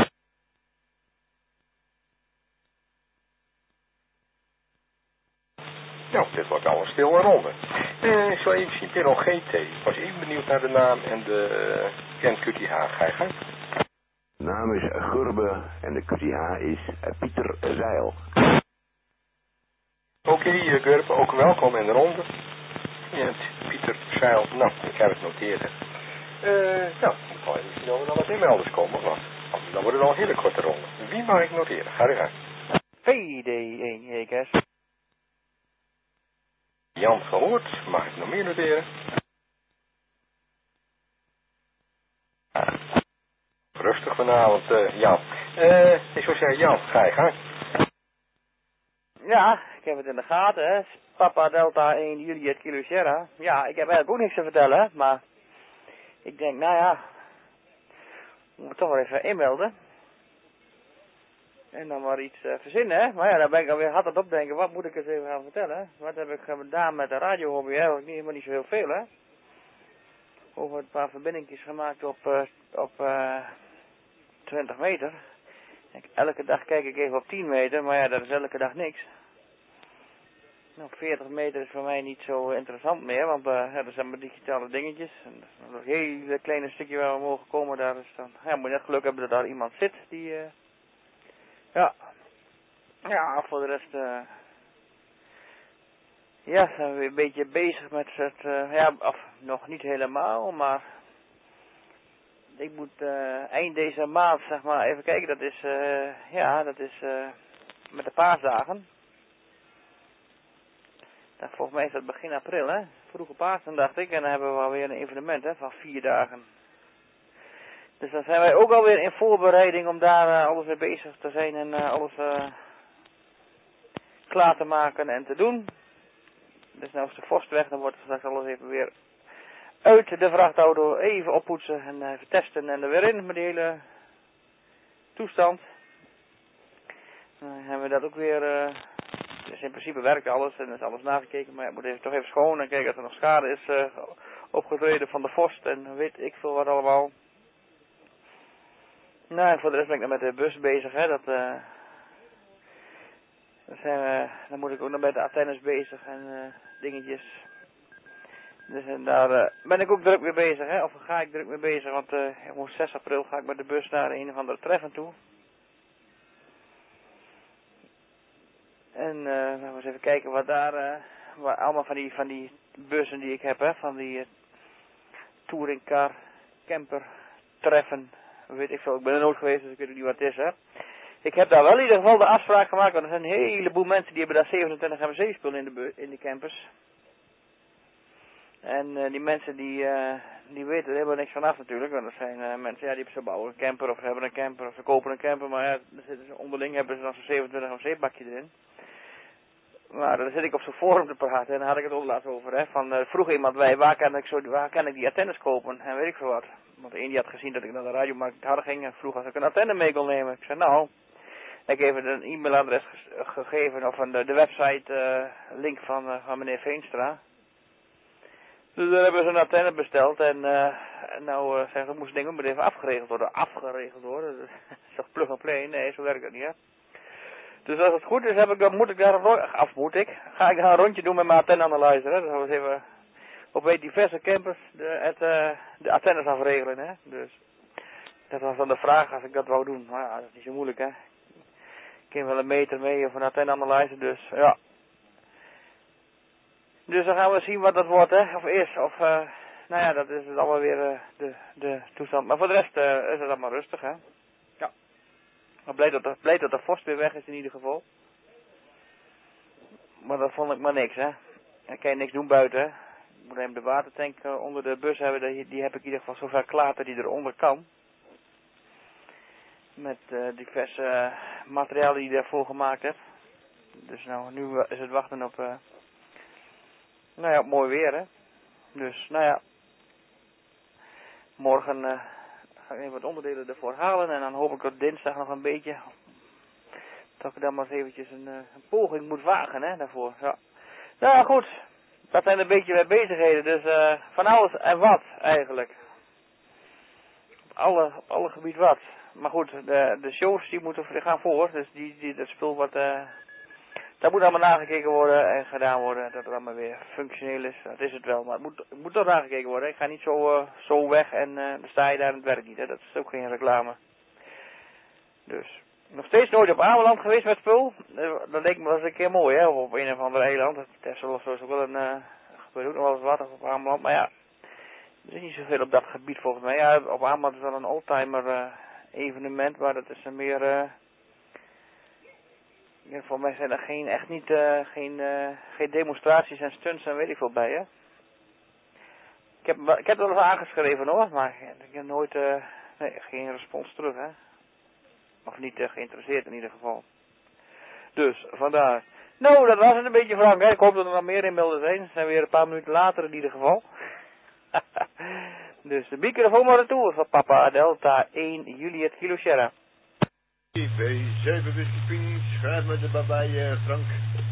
Nou, dit wordt al een stille ronde. Ik zal even zien, Perron GT. Ik was even benieuwd naar de naam en de QTH. Ga je gang. De naam is Gurbe en de QTH is Pieter Zeil. Oké, Gurbe, ook welkom in de ronde. Ja, Pieter Zeil. Nou, ik heb het noteren. Nou, ik zal even zien of er nog wat inmelders komen, want dan wordt het al een hele korte ronde. Wie mag ik noteren? Ga je gang. PD1 JKS. Jan gehoord, mag ik nog meer noteren? Rustig vanavond, Jan. Ik zou zeggen, Jan, ga je gang. Ja, ik heb het in de gaten, hè. Papa Delta 1 Juliet Kilo Sierra. Ja, ik heb eigenlijk ook niks te vertellen, hè. Maar ik denk, nou ja, moet ik toch wel even inmelden. En dan maar iets verzinnen, hè. Maar ja, dan ben ik alweer hard aan het opdenken, wat moet ik eens even gaan vertellen? Wat heb ik gedaan met de radiohobby, hè? Helemaal niet zo heel veel, hè. Over een paar verbindingjes gemaakt op 20 meter. Elke dag kijk ik even op 10 meter, maar ja, dat is elke dag niks. Nou, 40 meter is voor mij niet zo interessant meer, want dat zijn maar digitale dingetjes. En nog een heel kleine stukje waar we mogen komen, daar is dan... Ja, moet je net geluk hebben dat daar iemand zit die... Ja, voor de rest... ja, zijn we weer een beetje bezig met het... of nog niet helemaal, maar... Ik moet eind deze maand, zeg maar, even kijken, dat is... dat is met de paasdagen. Volgens mij is dat begin april, hè. Vroege Pasen, dacht ik. En dan hebben we alweer een evenement, hè, van 4 dagen. Dus dan zijn wij ook alweer in voorbereiding om daar alles mee bezig te zijn en alles klaar te maken en te doen. Dus nou is de vorst weg, dan wordt straks alles even weer uit de vrachtauto, even oppoetsen en even testen en er weer in met de hele toestand. Dan hebben we dat ook weer, dus in principe werkt alles en is alles nagekeken, maar het moet even, toch even schoon en kijken of er nog schade is opgetreden van de vorst en weet ik veel wat allemaal. Nou, en voor de rest ben ik nog met de bus bezig, hè, dan moet ik ook nog met de antennes bezig en dingetjes. Dus en daar ben ik ook druk mee bezig, hè, of ga ik druk mee bezig, want op 6 april ga ik met de bus naar een of andere treffen toe. En we gaan eens even kijken wat daar, waar allemaal van die bussen die ik heb, hè, van die touringcar, camper, treffen, weet ik veel. Ik ben er nooit geweest, dus ik weet niet wat het is, hè. Ik heb daar wel in ieder geval de afspraak gemaakt, want er zijn een heleboel mensen die hebben daar 27 MSC spullen in de campers. En die mensen die weten er helemaal niks vanaf natuurlijk, want er zijn mensen, ja, die ze bouwen een camper of ze hebben een camper of ze kopen een camper, maar ja, onderling hebben ze dan zo'n 27 MSC bakje erin. Maar dan zit ik op zo'n forum te praten en daar had ik het ook laatst over, hè, van vroeg iemand mij, waar kan ik die antennes kopen en weet ik veel wat. Want de een die had gezien dat ik naar de radiomarkt harder ging en vroeg als ik een antenne mee kon nemen. Ik zei nou, ik heb even een e-mailadres gegeven of de website link van meneer Veenstra. Dus daar hebben ze een antenne besteld en nou zeggen ze, moest het ding ook maar even afgeregeld worden. Dat is toch plug and play? Nee, zo werkt het niet, hè. Dus als het goed is, ga ik daar een rondje doen met mijn antenne-analyzer, hè. Dus we eens even op diverse campers de antennes afregelen, hè. Dus dat was dan de vraag als ik dat wou doen. Maar ja, dat is niet zo moeilijk, hè. Ik kan wel een meter mee of een antenne-analyzer, dus ja. Dus dan gaan we zien wat dat wordt, hè. Of eerst, of nou ja, dat is het allemaal weer de toestand. Maar voor de rest is het allemaal rustig, hè. Ja. Maar blij dat de vorst weer weg is in ieder geval. Maar dat vond ik maar niks, hè. Dan kan je niks doen buiten, hè. Ik moet even de watertank onder de bus hebben, die heb ik in ieder geval zover klaar dat die eronder kan. Met diverse materialen die je daarvoor gemaakt hebt. Dus nou, nu is het wachten op, nou ja, op mooi weer, hè. Dus, nou ja. Morgen ga ik even wat onderdelen ervoor halen en dan hoop ik dat dinsdag nog een beetje, dat ik dan maar eens eventjes een poging moet wagen, hè, daarvoor. Ja. Nou ja, goed. Dat zijn een beetje mijn bezigheden, dus van alles en wat, eigenlijk. Op alle gebied wat. Maar goed, de shows die moeten gaan voor, dus dat spul wat, dat moet allemaal nagekeken worden en gedaan worden, dat het allemaal weer functioneel is. Dat is het wel, maar het moet toch nagekeken worden. Ik ga niet zo weg en dan sta je daar en het werkt niet, hè. Dat is ook geen reclame. Dus, nog steeds nooit op Ameland geweest met spul. Dat leek me wel eens een keer mooi, hè, op een of ander eiland. Dat is ook wel gebeurt ook nog wel eens wat op Ameland, maar ja, er is niet zoveel op dat gebied volgens mij. Ja, op Ameland is wel een oldtimer evenement, maar dat is een meer, ja, voor mij zijn er geen demonstraties en stunts en weet ik veel bij, hè. Ik heb er wel eens aangeschreven hoor, maar ik heb nooit, geen respons terug, hè. Of niet geïnteresseerd in ieder geval. Dus, vandaar. Nou, dat was het een beetje, Frank, hè. Ik hoop dat er nog meer inbeelden zijn. We zijn weer een paar minuten later in ieder geval. Dus de microfoon maar retour van Papa Delta 1 Juliet Kilo Sierra. IB7 Whisky Queen, schrijf met de babij, Frank.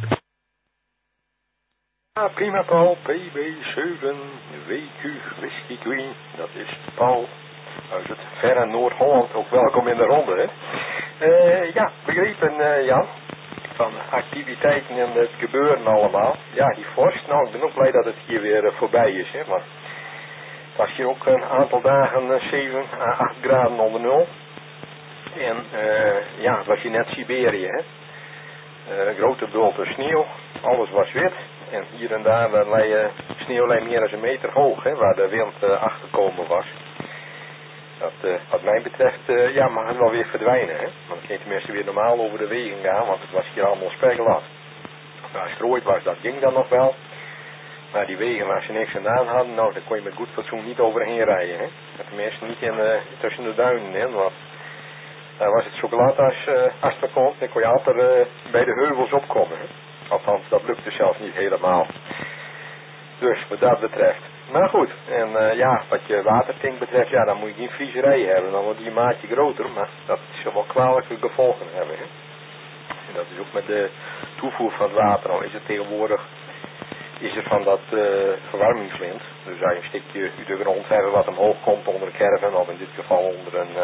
Ja, prima Paul, PB7 WQ Whisky Queen, dat is Paul uit het verre Noord-Holland, ook welkom in de ronde, hè. Ja, begrepen Jan, van activiteiten en het gebeuren allemaal. Ja, die vorst, nou ik ben ook blij dat het hier weer voorbij is, hè, maar het was hier ook een aantal dagen 7 à 8 graden onder nul. En ja, het was hier net Siberië, hè. Grote bulten sneeuw, alles was wit. En hier en daar sneeuw meer dan een meter hoog, hè, waar de wind achterkomen was. Dat wat mij betreft, ja, mag het wel weer verdwijnen, hè. Want dan kun je tenminste weer normaal over de wegen gaan, want het was hier allemaal spiegelaf. Nou, strooid was, dat ging dan nog wel. Maar die wegen, als je niks gedaan had, nou, daar kon je met goed fatsoen niet overheen rijden. Hè? Tenminste niet tussen de duinen in, want daar was het zo glad als het er komt, dan kon je altijd bij de heuvels opkomen. Hè? Althans, dat lukte zelfs niet helemaal. Dus wat dat betreft. Maar goed, en wat je watertank betreft, ja, dan moet je geen vrieserij hebben. Dan wordt die een maatje groter, maar dat zal wel kwalijke gevolgen hebben. Hè? En dat is ook met de toevoer van het water. Nou is het tegenwoordig, is er van dat verwarmingslint. Dus als je een stukje uit de grond hebben wat omhoog komt onder een caravan, of in dit geval onder een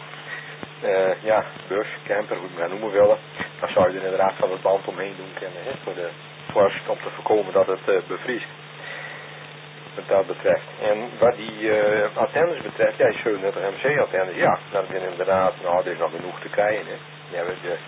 bus, camper, hoe je het maar noemen willen. Dan zou je er inderdaad van het band omheen doen kunnen, hè, om te voorkomen dat het bevriest. Wat dat betreft. En wat die antennes betreft, ja, 37 MC antennes, ja, dat zijn inderdaad, nou, er is nog genoeg te krijgen, hè. Die hebben de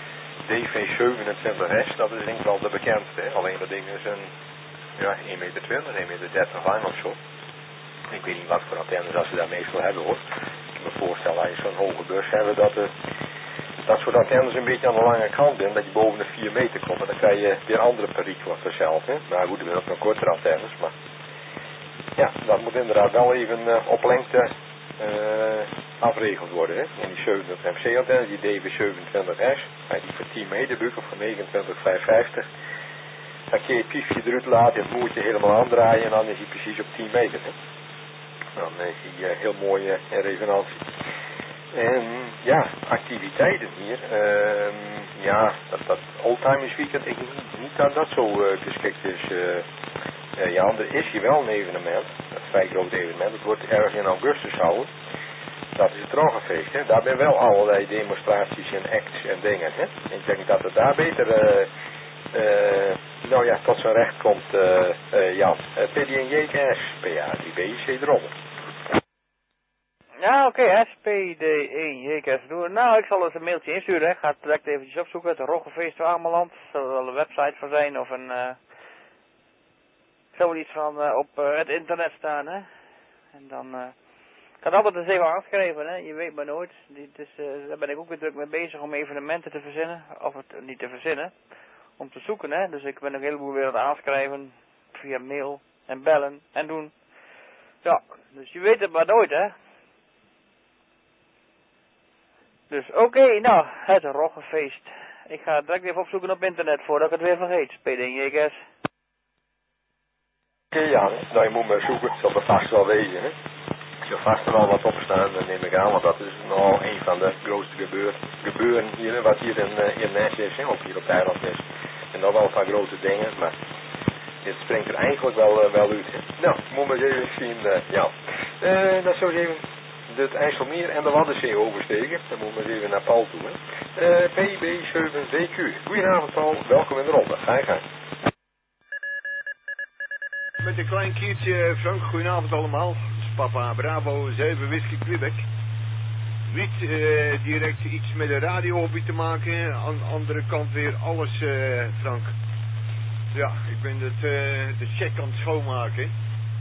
DV27S, dat is denk ik wel de bekendste, hè. Alleen dat ding is een, 1,20 meter, 1,30 meter lang of zo. Ik weet niet wat voor antennes als ze daar meestal hebben, hoor. Ik kan me voorstellen, als je zo'n hoge bus hebben, dat soort antennes een beetje aan de lange kant zijn, dat je boven de 4 meter komt, en dan krijg je weer andere perikelen vanzelf, hè. Maar goed, er zijn ook nog kortere antennes, maar ja, dat moet inderdaad wel even op lengte afgeregeld worden. Hè? En die 37 MC antennes, die DV27S, die voor 10 meter bukken voor 29,55. Dan kun je het piefje eruit laten en het moertje helemaal aandraaien en dan is hij precies op 10 meter. Hè? Dan is hij heel mooi in resonantie. En ja, activiteiten hier. Dat Oldtimers Weekend, ik denk niet dat dat zo geschikt is. Er is hier wel een evenement, een vrij groot evenement, het wordt ergens in augustus gehouden. Dat is het Roggefeest, hè. Daar zijn wel allerlei demonstraties en acts en dingen, hè. En ik denk dat het daar beter, tot zijn recht komt, Jan. PD1JKS, PA3BC eronder. Ja, oké, SPD1JKS doen. Nou, ik zal eens een mailtje insturen, hè. Ik ga het direct eventjes opzoeken, het Roggefeest van Ameland. Er zal wel een website van zijn of een... zoiets van op het internet staan, hè. En dan ik had altijd eens even aanschrijven, hè. Je weet maar nooit. Daar ben ik ook weer druk mee bezig om evenementen te verzinnen. Of het niet te verzinnen. Om te zoeken, hè. Dus ik ben een heleboel weer aan het aanschrijven. Via mail en bellen en doen. Ja, dus je weet het maar nooit, hè. Dus oké, nou, het Roggefeest. Ik ga het direct even opzoeken op internet voordat ik het weer vergeet. PD1JKS. Ja, nou je moet maar zoeken, het zal er vast wel wezen, hè. Er zal vast er wel wat op staan, dan neem ik aan, want dat is nou een van de grootste gebeuren hier, wat hier in Nes is, hè, ook hier op het eiland is. En nog wel een paar grote dingen, maar dit springt er eigenlijk wel uit, hè. Nou, moet maar eens even zien, dan zou je even het IJsselmeer en de Waddenzee oversteken, dan moet maar eens even naar Paul toe, hè. PB7VQ, goedenavond Paul, welkom in de ronde, ga je gang. Met een klein kiertje, Frank, goedenavond allemaal. Papa Bravo 7 Whisky Quebec. Niet direct iets met de radiohobby te maken, aan de andere kant weer alles, Frank. Ja, ik ben de check aan het schoonmaken.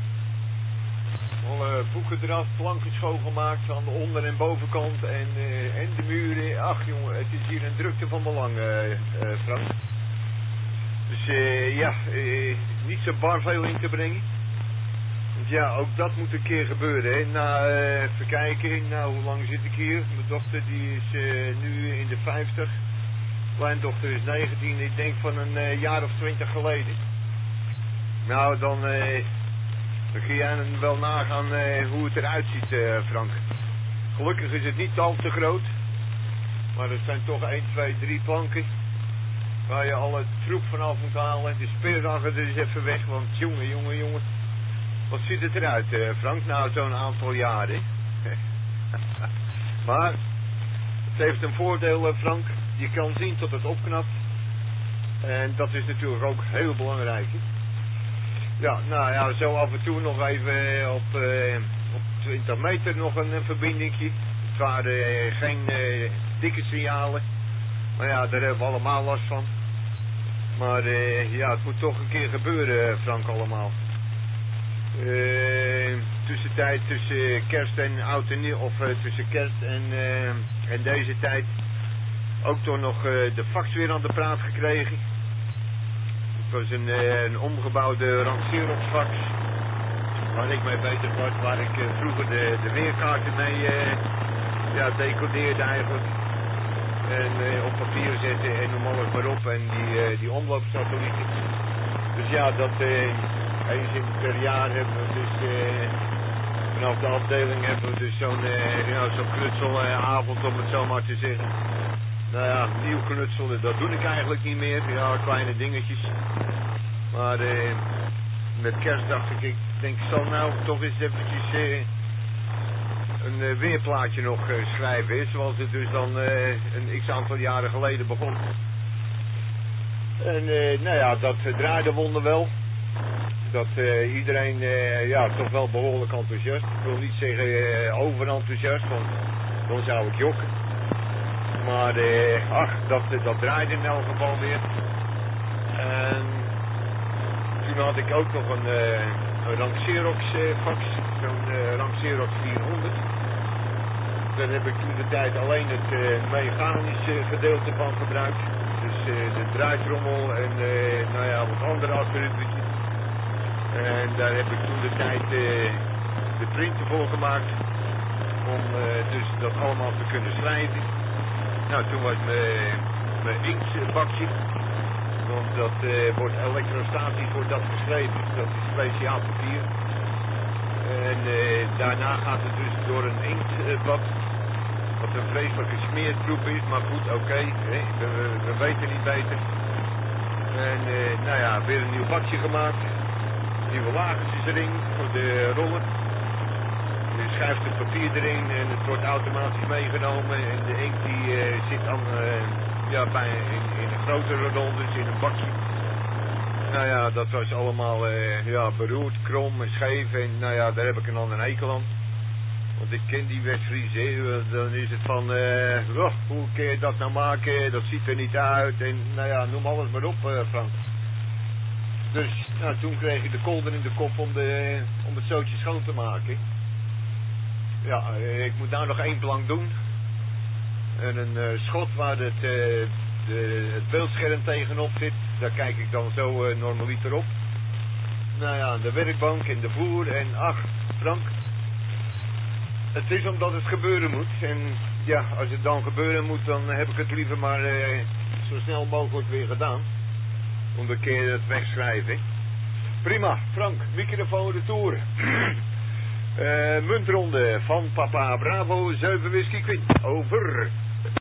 Alle boeken eraf, planken schoongemaakt aan de onder- en bovenkant en de muren. Ach jongen, het is hier een drukte van belang, Frank. Dus niet zo bar veel in te brengen. Want ja, ook dat moet een keer gebeuren, hè. Even kijken, nou hoe lang zit ik hier? Mijn dochter die is nu in de 50. Kleindochter is 19, ik denk van een jaar of 20 geleden. Nou, dan kun jij wel nagaan hoe het eruit ziet, Frank. Gelukkig is het niet al te groot. Maar het zijn toch 1, 2, 3 planken. Waar je al het troep vanaf moet halen. De speeldagen er eens even weg. Want jongen. Wat ziet het eruit, Frank? Nou, zo'n aantal jaren. Maar het heeft een voordeel, Frank. Je kan zien tot het opknapt. En dat is natuurlijk ook heel belangrijk. Hè? Ja, nou ja, zo af en toe nog even op 20 meter nog een verbindingje. Het waren geen dikke signalen. Maar ja, daar hebben we allemaal last van. Maar het moet toch een keer gebeuren, Frank, allemaal. Tussentijd tussen kerst en oud en nieuw, of tussen kerst en deze tijd, ook toch nog de fax weer aan de praat gekregen. Het was een omgebouwde rangeeropsfax. Waar ik mee bezig was, waar ik vroeger de weerkaarten mee decodeerde eigenlijk. En op papier zetten en noem alles maar op. En die omloopsatellieten. Dus ja, dat eens per jaar hebben we dus vanaf de afdeling hebben we dus zo'n knutselavond om het zo maar te zeggen. Nou ja, nieuw knutselen, dat doe ik eigenlijk niet meer. Ja, kleine dingetjes. Maar met kerst dacht ik denk, ik zal nou toch eens eventjes een weerplaatje nog schrijven. Zoals het dus dan een x-aantal jaren geleden begon. En nou ja, dat draaide wonderwel. Dat iedereen toch wel behoorlijk enthousiast. Ik wil niet zeggen overenthousiast, want dan zou ik jokken. Maar dat draaide in elk geval weer. En toen had ik ook nog een Ranxerox fax, zo'n Ranxerox 400. Daar heb ik toen de tijd alleen het mechanische gedeelte van gebruikt. Dus de draaitrommel en wat andere apparatuurtjes. En daar heb ik toen de tijd de printer voor gemaakt. Om dus dat allemaal te kunnen schrijven. Nou, toen was mijn inktbakje. Want dat wordt elektrostatisch geschreven. Dat is speciaal papier. En daarna gaat het dus door een inktbak. Wat een vreselijke smeertroep is. Maar goed, oké. We weten niet beter. En weer een nieuw bakje gemaakt. Nieuwe lagertjes erin voor de rollen. Je schuift het papier erin en het wordt automatisch meegenomen. En de inkt die zit dan in een grotere rol, dus in een bakje. Nou ja, dat was allemaal beroerd, krom en scheef. En nou ja, daar heb ik dan een hekel aan. Want ik ken die West-Friese. Dan is het van, hoe kun je dat nou maken? Dat ziet er niet uit. En nou ja, noem alles maar op, Frank. Dus toen kreeg ik de kolder in de kop om het zootje schoon te maken. Ja, ik moet nou nog 1 plank doen. En een schot waar het beeldscherm tegenop zit. Daar kijk ik dan zo normaliter op. Nou ja, de werkbank en de voer. En Frank. Het is omdat het gebeuren moet. En ja, als het dan gebeuren moet, dan heb ik het liever maar zo snel mogelijk weer gedaan. Om de keer het wegschrijven. Prima, Frank, microfoon de toer. Muntronde van Papa Bravo 7 Whisky Queen. Over.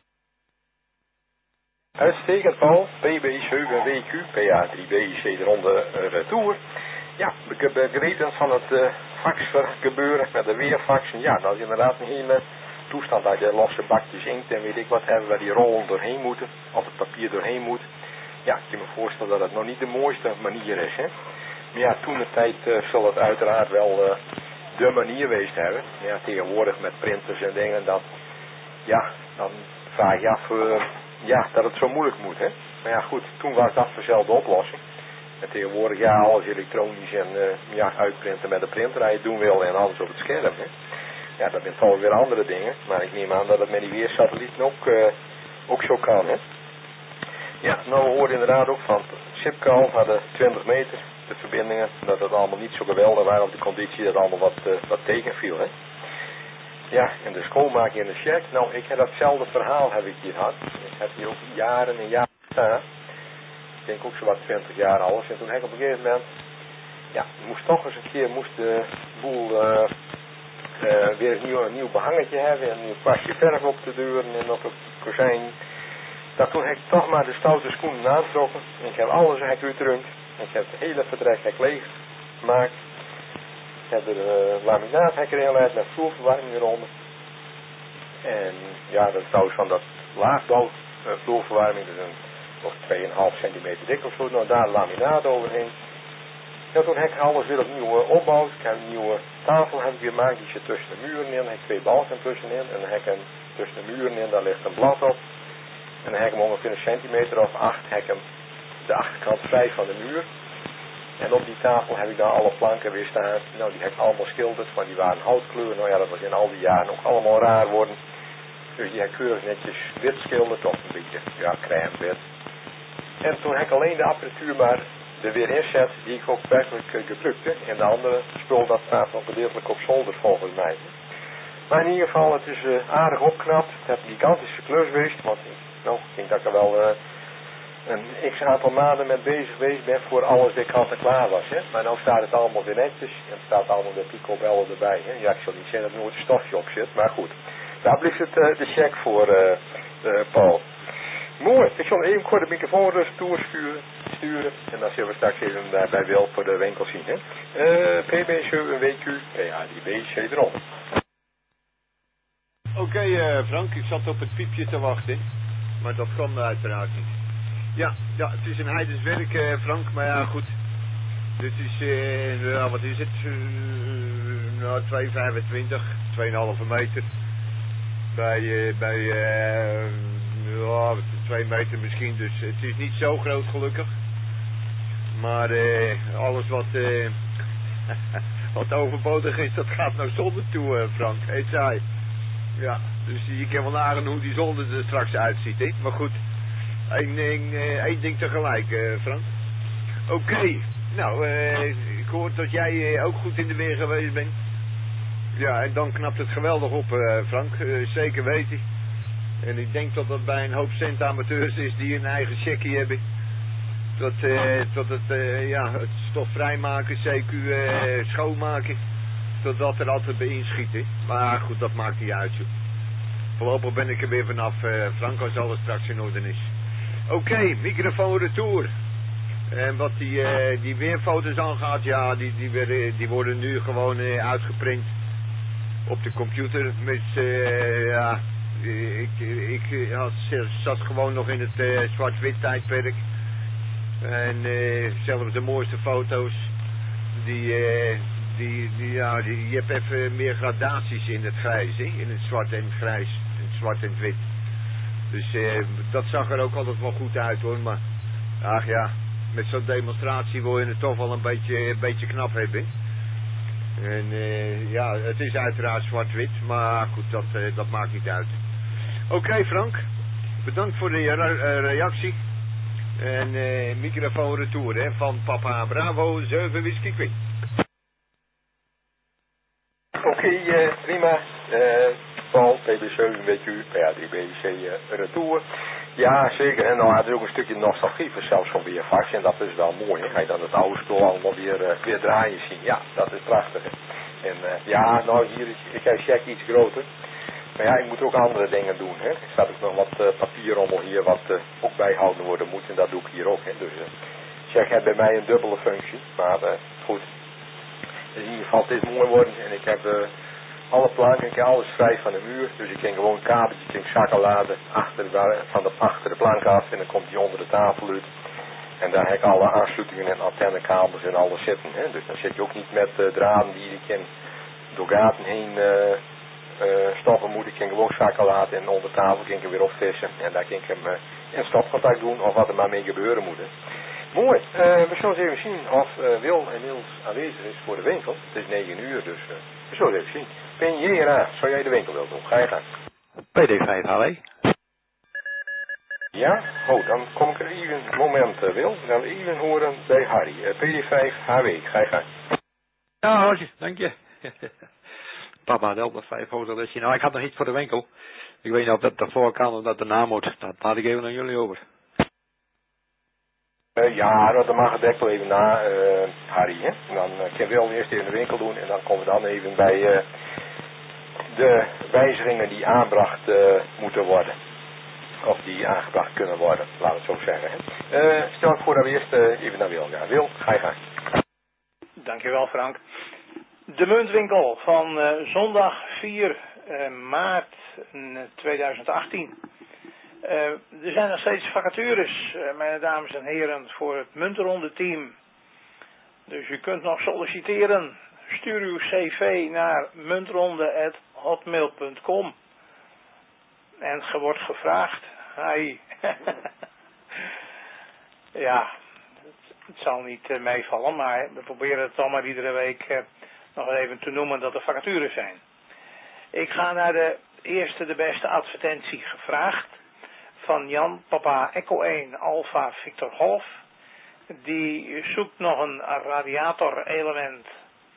Uitstekend, Paul. PB7WQ, PA3B, de ronde retour. Ja, ik heb geweten van het faxgebeuren met de weerfaxen. Ja, dat is inderdaad een hele toestand dat je losse bakjes inkt en weet ik wat hebben waar die rollen doorheen moeten. Of het papier doorheen moet. Ja, ik kan me voorstellen dat het nog niet de mooiste manier is, hè. Maar ja, toen de tijd zal het uiteraard wel de manier geweest hebben. Ja, tegenwoordig met printers en dingen, dan vraag je af dat het zo moeilijk moet, hè. Maar ja, goed, toen was dat dezelfde oplossing. En tegenwoordig, ja, alles elektronisch en uitprinten met de printer als je het doen wil en alles op het scherm, hè. Ja, dat zijn toch weer andere dingen. Maar ik neem aan dat het met die weersatellieten ook zo kan, hè. Ja, nou we hoorden inderdaad ook van Sipcal hadden 20 meter de verbindingen, dat het allemaal niet zo geweldig waren op de conditie dat allemaal wat tegenviel, hè. Ja, en de schoonmaking in de shack, nou ik heb datzelfde verhaal heb ik hier gehad. Ik heb hier ook jaren en jaren gestaan. Ik denk ook zo wat 20 jaar alles. En toen heb ik op een gegeven moment, moest toch eens een keer de boel weer een nieuw behangetje hebben en een nieuw kwastje verf op de deuren en op het kozijn. Dat toen heb ik toch maar de stoute schoenen aangetrokken. En ik heb alles uitgerund. Ik heb het hele vertrek leeg gemaakt. Ik heb er laminaat erin geleid met vloerverwarming eronder. En ja, dat is trouwens van dat laagbouw vloerverwarming. Dus nog 2,5 centimeter dik of zo. Nou, daar laminaat overheen. Ja, toen heb ik alles weer opnieuw opgebouwd. Ik heb een nieuwe tafel weer gemaakt. Die zit tussen de muren in. Daar heb ik 2 balken tussenin. En dan heb ik tussen de muren in. Daar ligt een blad op. En dan heb ik hem ongeveer een centimeter of 8 heb ik hem de achterkant vrij van de muur. En op die tafel heb ik dan alle planken weer staan. Nou, die heb ik allemaal schilderd, want die waren houtkleur. Nou ja, dat was in al die jaren ook allemaal raar worden. Dus die heb ik keurig netjes wit schilderd, of een beetje, crème wit. En toen heb ik alleen de apparatuur maar er weer inzet die ik ook werkelijk gebruikt heb. En de andere spul dat staat nog gedeeltelijk op zolder volgens mij. Maar in ieder geval, het is aardig opknapt. Het heeft een gigantische klus geweest. Want ik denk dat ik er wel een x-aantal maanden mee bezig geweest ben voor alles dat kant en klaar was. Hè? Maar nu staat het allemaal weer netjes. En het staat allemaal de picobellen erbij. Hè? Ja, ik zal niet zeggen dat er nooit een stofje op zit. Maar goed, daar blijft het de check voor Paul. Mooi, ik zal even kort de microfoon sturen. En dan zullen we straks even bij Wil voor de winkel zien. Hè? PB7 WQ, PADB, CD-ROM. Oké, Frank, ik zat op het piepje te wachten. Maar dat kan uiteraard niet. Ja, het is een heidens werk, Frank, maar ja, goed. Dit is, wat is het? 2,25, 2,5 meter. Bij 2 meter misschien, dus het is niet zo groot gelukkig. Maar alles wat overbodig is, dat gaat naar zonder toe, Frank. Heet saai. Ja, dus je kan wel nagaan hoe die zon er straks uitziet, hè. Maar goed, één ding tegelijk, Frank. Oké, nou, ik hoor dat jij ook goed in de weer geweest bent. Ja, en dan knapt het geweldig op, Frank, zeker weten. En ik denk dat dat bij een hoop centamateurs is die een eigen checkie hebben. Tot het stof vrijmaken, CQ schoonmaken. Totdat er altijd bij inschieten. Maar goed, dat maakt niet uit, joh. Voorlopig ben ik er weer vanaf, Frank, als alles straks in orde is. Oké, microfoon retour. En wat die weerfoto's aangaat, ja, die worden nu gewoon uitgeprint op de computer. Met, ja, ik zat gewoon nog in het zwart-wit tijdperk. En zelfs de mooiste foto's, je hebt even meer gradaties in het grijs, hè? In het zwart en het grijs, in het zwart en het wit. Dus dat zag er ook altijd wel goed uit, hoor, maar ach ja, met zo'n demonstratie wil je het toch wel een beetje knap hebben. En ja, het is uiteraard zwart-wit, maar goed, dat maakt niet uit. Oké, Frank, bedankt voor de reactie. En microfoon retour, hè, van Papa Bravo 7 Whisky Queen. Oké, prima. Paul, PB7, WQ, PADB, retour. Ja, zeker. En nou had er ook een stukje nostalgie voor zelfs van Weerfax. En dat is wel mooi, hè. Ga je dan het oude spul allemaal weer draaien zien. Ja, dat is prachtig. Hè. En ja, nou hier is, ik heb check iets groter. Maar ja, ik moet ook andere dingen doen, hè. Er staat ook nog wat papierrommel hier wat ook bijhouden worden moet. En dat doe ik hier ook, hè. Dus check heeft bij mij een dubbele functie. Maar goed. In ieder geval, het is mooi worden. En ik heb alle planken, ik heb alles vrij van de muur. Dus ik kan gewoon een kabeltje, zakken laden achter de plank af. En dan komt die onder de tafel uit. En daar heb ik alle aansluitingen en antennekabels en alles zitten, hè. Dus dan zit je ook niet met draden die je kan door gaten heen stoppen moet. Ik kan gewoon zakken laten en onder tafel kan ik hem weer opvissen. En daar kan ik hem in stopcontact doen of wat er maar mee gebeuren moet, hè. Mooi. We zullen eens even zien of Wil en Niels aanwezig is voor de winkel. Het is 9 uur, dus we zullen even zien. PNJRA, zou jij de winkel willen doen? Ga je gang. PD5 HW. Ja? Oh, dan kom ik er even een moment, Wil. Dan we even horen bij Harry. PD5 HW, ga je gang. Ja, Roger, dank je. Papa Delta 5 hoteletje. Nou, ik had nog iets voor de winkel. Ik weet niet of dat ervoor kan of dat erna moet. Dat laat ik even aan jullie over. Ja, dat mag het echt wel even na, Harry. Hè? En dan kan Wil eerst even de winkel doen en dan komen we dan even bij de wijzigingen die aangebracht moeten worden. Of die aangebracht kunnen worden, laten we het zo zeggen. Hè? Stel ik voor dat we eerst even naar Wil gaan. Wil, ga je gang. Dankjewel, Frank. De muntwinkel van zondag 4 maart 2018. Er zijn nog steeds vacatures, mijn dames en heren, voor het muntronde team. Dus u kunt nog solliciteren. Stuur uw cv naar muntronde@hotmail.com. En je wordt gevraagd. Hi. Ja, het zal niet meevallen, maar we proberen het dan maar iedere week nog even te noemen dat er vacatures zijn. Ik ga naar de eerste, de beste advertentie gevraagd. Van Jan, Papa Echo 1, Alpha Victor Golf. die zoekt nog een radiatorelement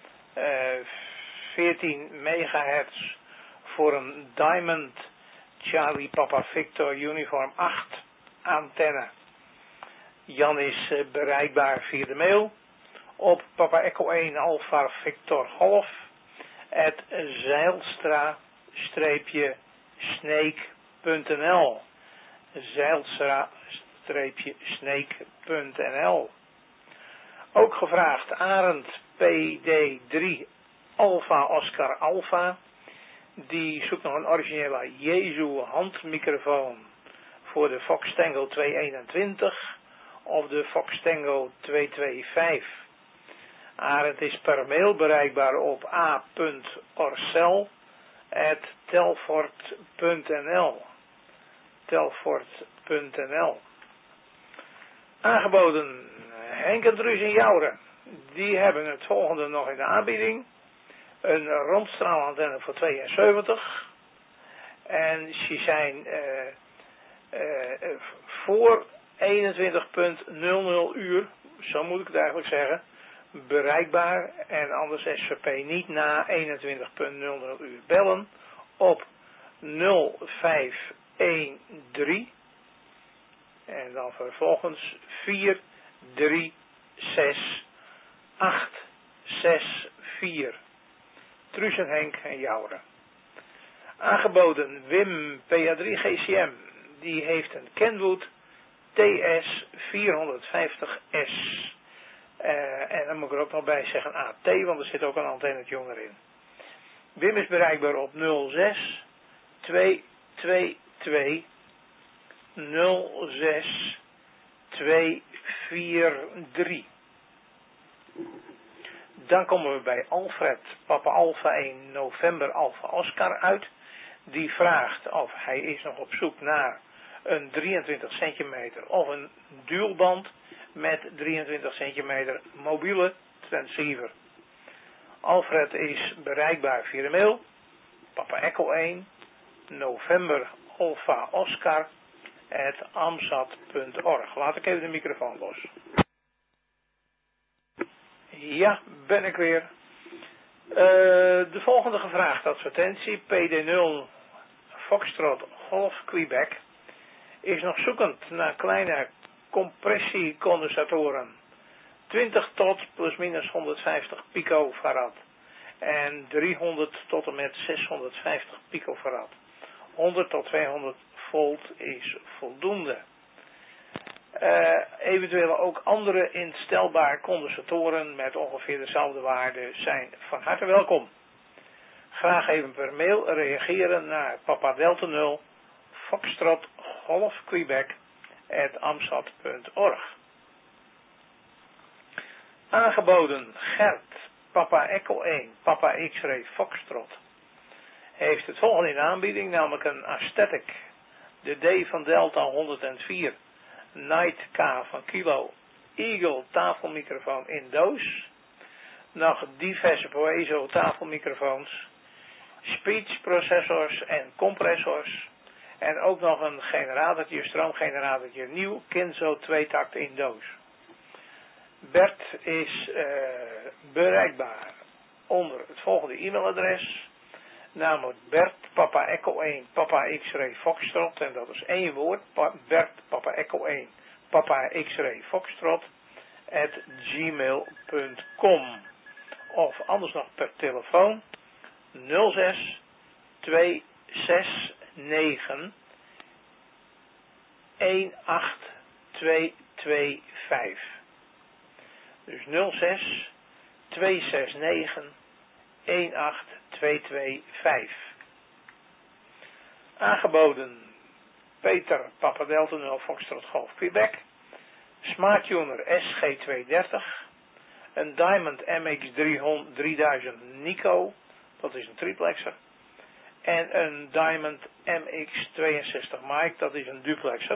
14 megahertz voor een Diamond Charlie Papa Victor Uniform 8 antenne. Jan is bereikbaar via de mail op Papa Echo 1 Alpha Victor Golf @zeilstra-sneek.nl zeilstra-sneek.nl. Ook gevraagd Arend PD3 Alpha Oscar Alpha. Die zoekt nog een originele Jezu handmicrofoon voor de Fox Tango 221 of de Fox Tango 225. Arend is per mail bereikbaar op a.orcel@telfort.nl telfort.nl. Aangeboden Henk en Truus in Jouren. Die hebben het volgende nog in de aanbieding. Een rondstraalantenne voor 72. En ze zijn voor 21.00 uur, zo moet ik het eigenlijk zeggen, bereikbaar. En anders SVP niet na 21.00 uur bellen op 0513 en dan vervolgens 436864. Truus en Henk en Jouren. Aangeboden Wim PA3 GCM. Die heeft een Kenwood TS 450S. En dan moet ik er ook nog bij zeggen AT, want er zit ook een antennetje onderin. Wim is bereikbaar op 06 222 06 243. Dan komen we bij Alfred, Papa Alpha 1 November Alpha Oscar uit. Die vraagt of hij is nog op zoek naar een 23 centimeter of een dualband met 23 centimeter mobiele transceiver. Alfred is bereikbaar via de mail Papa Echo 1 November Alpha Oscar @amsat.org. Laat ik even de microfoon los. Ja, ben ik weer. De volgende gevraagde advertentie, PD0 Foxtrot Golf Quebec, is nog zoekend naar kleine compressiecondensatoren. 20 tot plus minus 150 picofarad en 300 tot en met 650 picofarad. 100 tot 200 volt is voldoende. Eventueel ook andere instelbare condensatoren met ongeveer dezelfde waarde zijn van harte welkom. Graag even per mail reageren naar Papa Delta 0 Foxtrot Golf Quebec @amsat.org. Aangeboden Gert Papa Echo 1 Papa X-Ray Foxtrot heeft het volgende in aanbieding, namelijk een Aesthetic, de D van Delta 104 Night K van Kilo Eagle tafelmicrofoon in doos. Nog diverse Poeso tafelmicrofoons, speech processors en compressors. En ook nog een generatortje, stroomgeneratortje, nieuw Kinzo 2-takt in doos. Bert is bereikbaar onder het volgende e-mailadres. Namelijk Bert Papa Echo 1 Papa X-Ray Foxtrot. En dat is één woord. Bert Papa Echo 1 Papa X-Ray Foxtrot @gmail.com. Of anders nog per telefoon 06 269 18225. Dus 06 269 18225. Aangeboden Peter Papa Delta 0 Foxtrot Golf Quebec, SmartTuner SG230, een Diamond MX3000 Nico, dat is een triplexer, en een Diamond MX62 Mike, dat is een duplexer.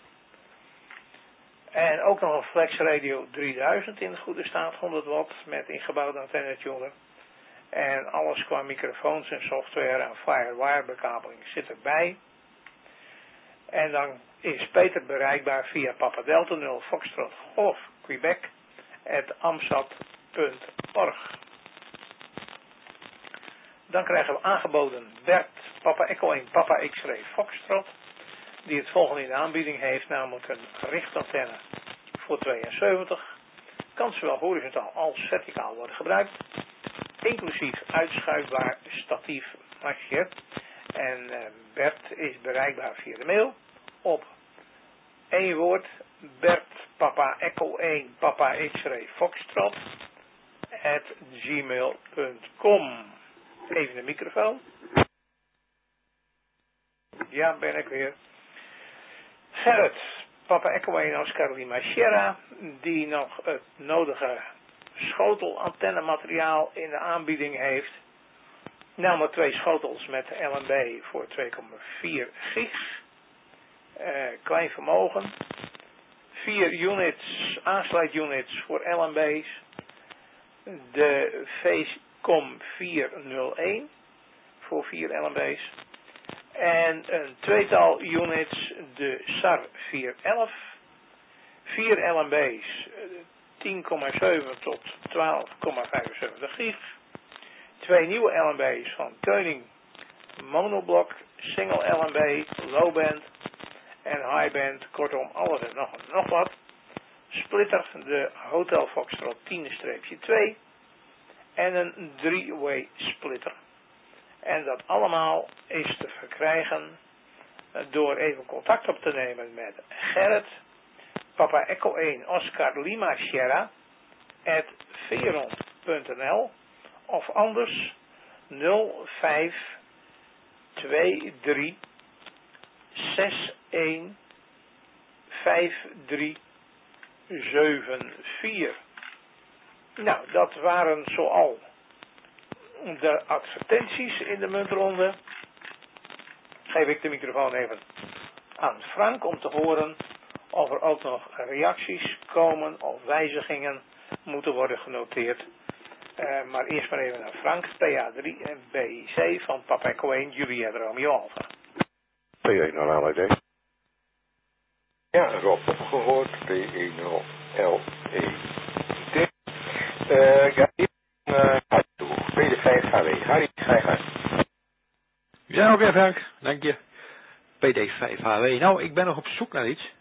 En ook nog een Flex Radio 3000 in goede staat, 100 watt met ingebouwde antennetje onder. En alles qua microfoons en software en firewire bekabeling zit erbij. En dan is Peter bereikbaar via Papa Delta 0 Foxtrot Golf Quebec@amsat.org. Dan krijgen we aangeboden Bert, Papa Echo 1, Papa X-ray Foxtrot, die het volgende in de aanbieding heeft, namelijk een richtantenne voor 72. Kan zowel horizontaal als verticaal worden gebruikt, inclusief uitschuifbaar statief matje. En Bert is bereikbaar via de mail op één woord, Bert, Papa Echo 1, Papa X-ray Foxtrot @gmail.com. Even de microfoon. Ja, ben ik weer. Gerrit, Papa Echo 1 Oscar Lima Sierra, die nog het nodige schotelantennemateriaal in de aanbieding heeft. Namelijk 2 schotels met LNB voor 2,4 gigs. Klein vermogen. 4 units, aansluitunits voor LNB's. De Facecom 401 voor 4 LNB's. En een tweetal units, de SAR 411. 4 LNB's, 10,7 tot 12,75 gig. 2 nieuwe LNB's van Koning monoblock, single LNB, low band en high band, kortom alles en nog wat. Splitter, de Hotel Foxtrot 10-2 en een 3-way splitter. En dat allemaal is te verkrijgen door even contact op te nemen met Gerrit, Papa Echo 1 Oscar Lima Sierra @veron.nl of anders 0523 61 5374. Nou, dat waren zoal de advertenties in de muntronde. Geef ik de microfoon even aan Frank om te horen of er ook nog reacties komen of wijzigingen moeten worden genoteerd. Maar eerst maar even naar Frank, PA3 en BIC van Papa Echo 1, Juliette Romeo Alpha. P1 naar LED. Ja, Rob opgehoord, P10LED. PD5HW, Harry, ga je gang. Ja, oké, Frank, dank je. PD5HW. Nou, ik ben nog op zoek naar iets.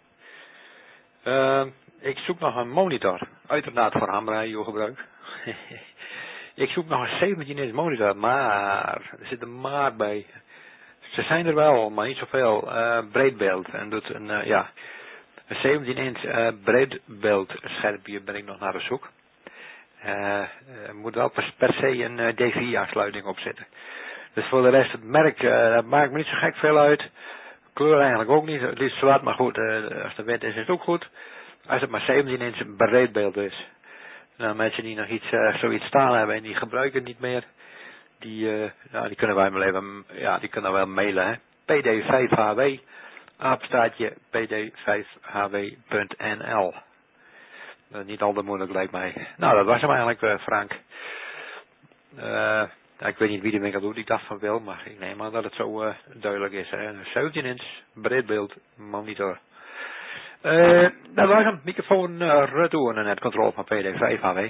Ik zoek nog een monitor. Uiteraard voor hamradio gebruik. Ik zoek nog een 17-inch monitor, maar er zit een maar bij. Ze zijn er wel, maar niet zoveel. Breedbeeld. En doet een 17-inch breedbeeld schermpje ben ik nog naar op zoek. Moet wel per se een DVI-aansluiting opzetten. Dus voor de rest, het merk, dat maakt me niet zo gek veel uit. Kleur eigenlijk ook niet. Het liefst zwart, maar goed, als de wet is het ook goed. Als het maar 17 inch breedbeeld is. Nou, mensen die nog zoiets staan hebben en die gebruiken het niet meer. Die kunnen wij wel even, die kunnen wel mailen, hè. PD5HW, apenstaartje pd5hw.nl. Niet al te moeilijk lijkt mij. Nou, dat was hem eigenlijk, Frank. Ik weet niet wie de winkel doet, ik dacht van wel, maar ik neem aan dat het zo duidelijk is. Hè. Een 17 inch breedbeeld monitor. Dat was hem. Microfoon retour en het controle van PD5HW.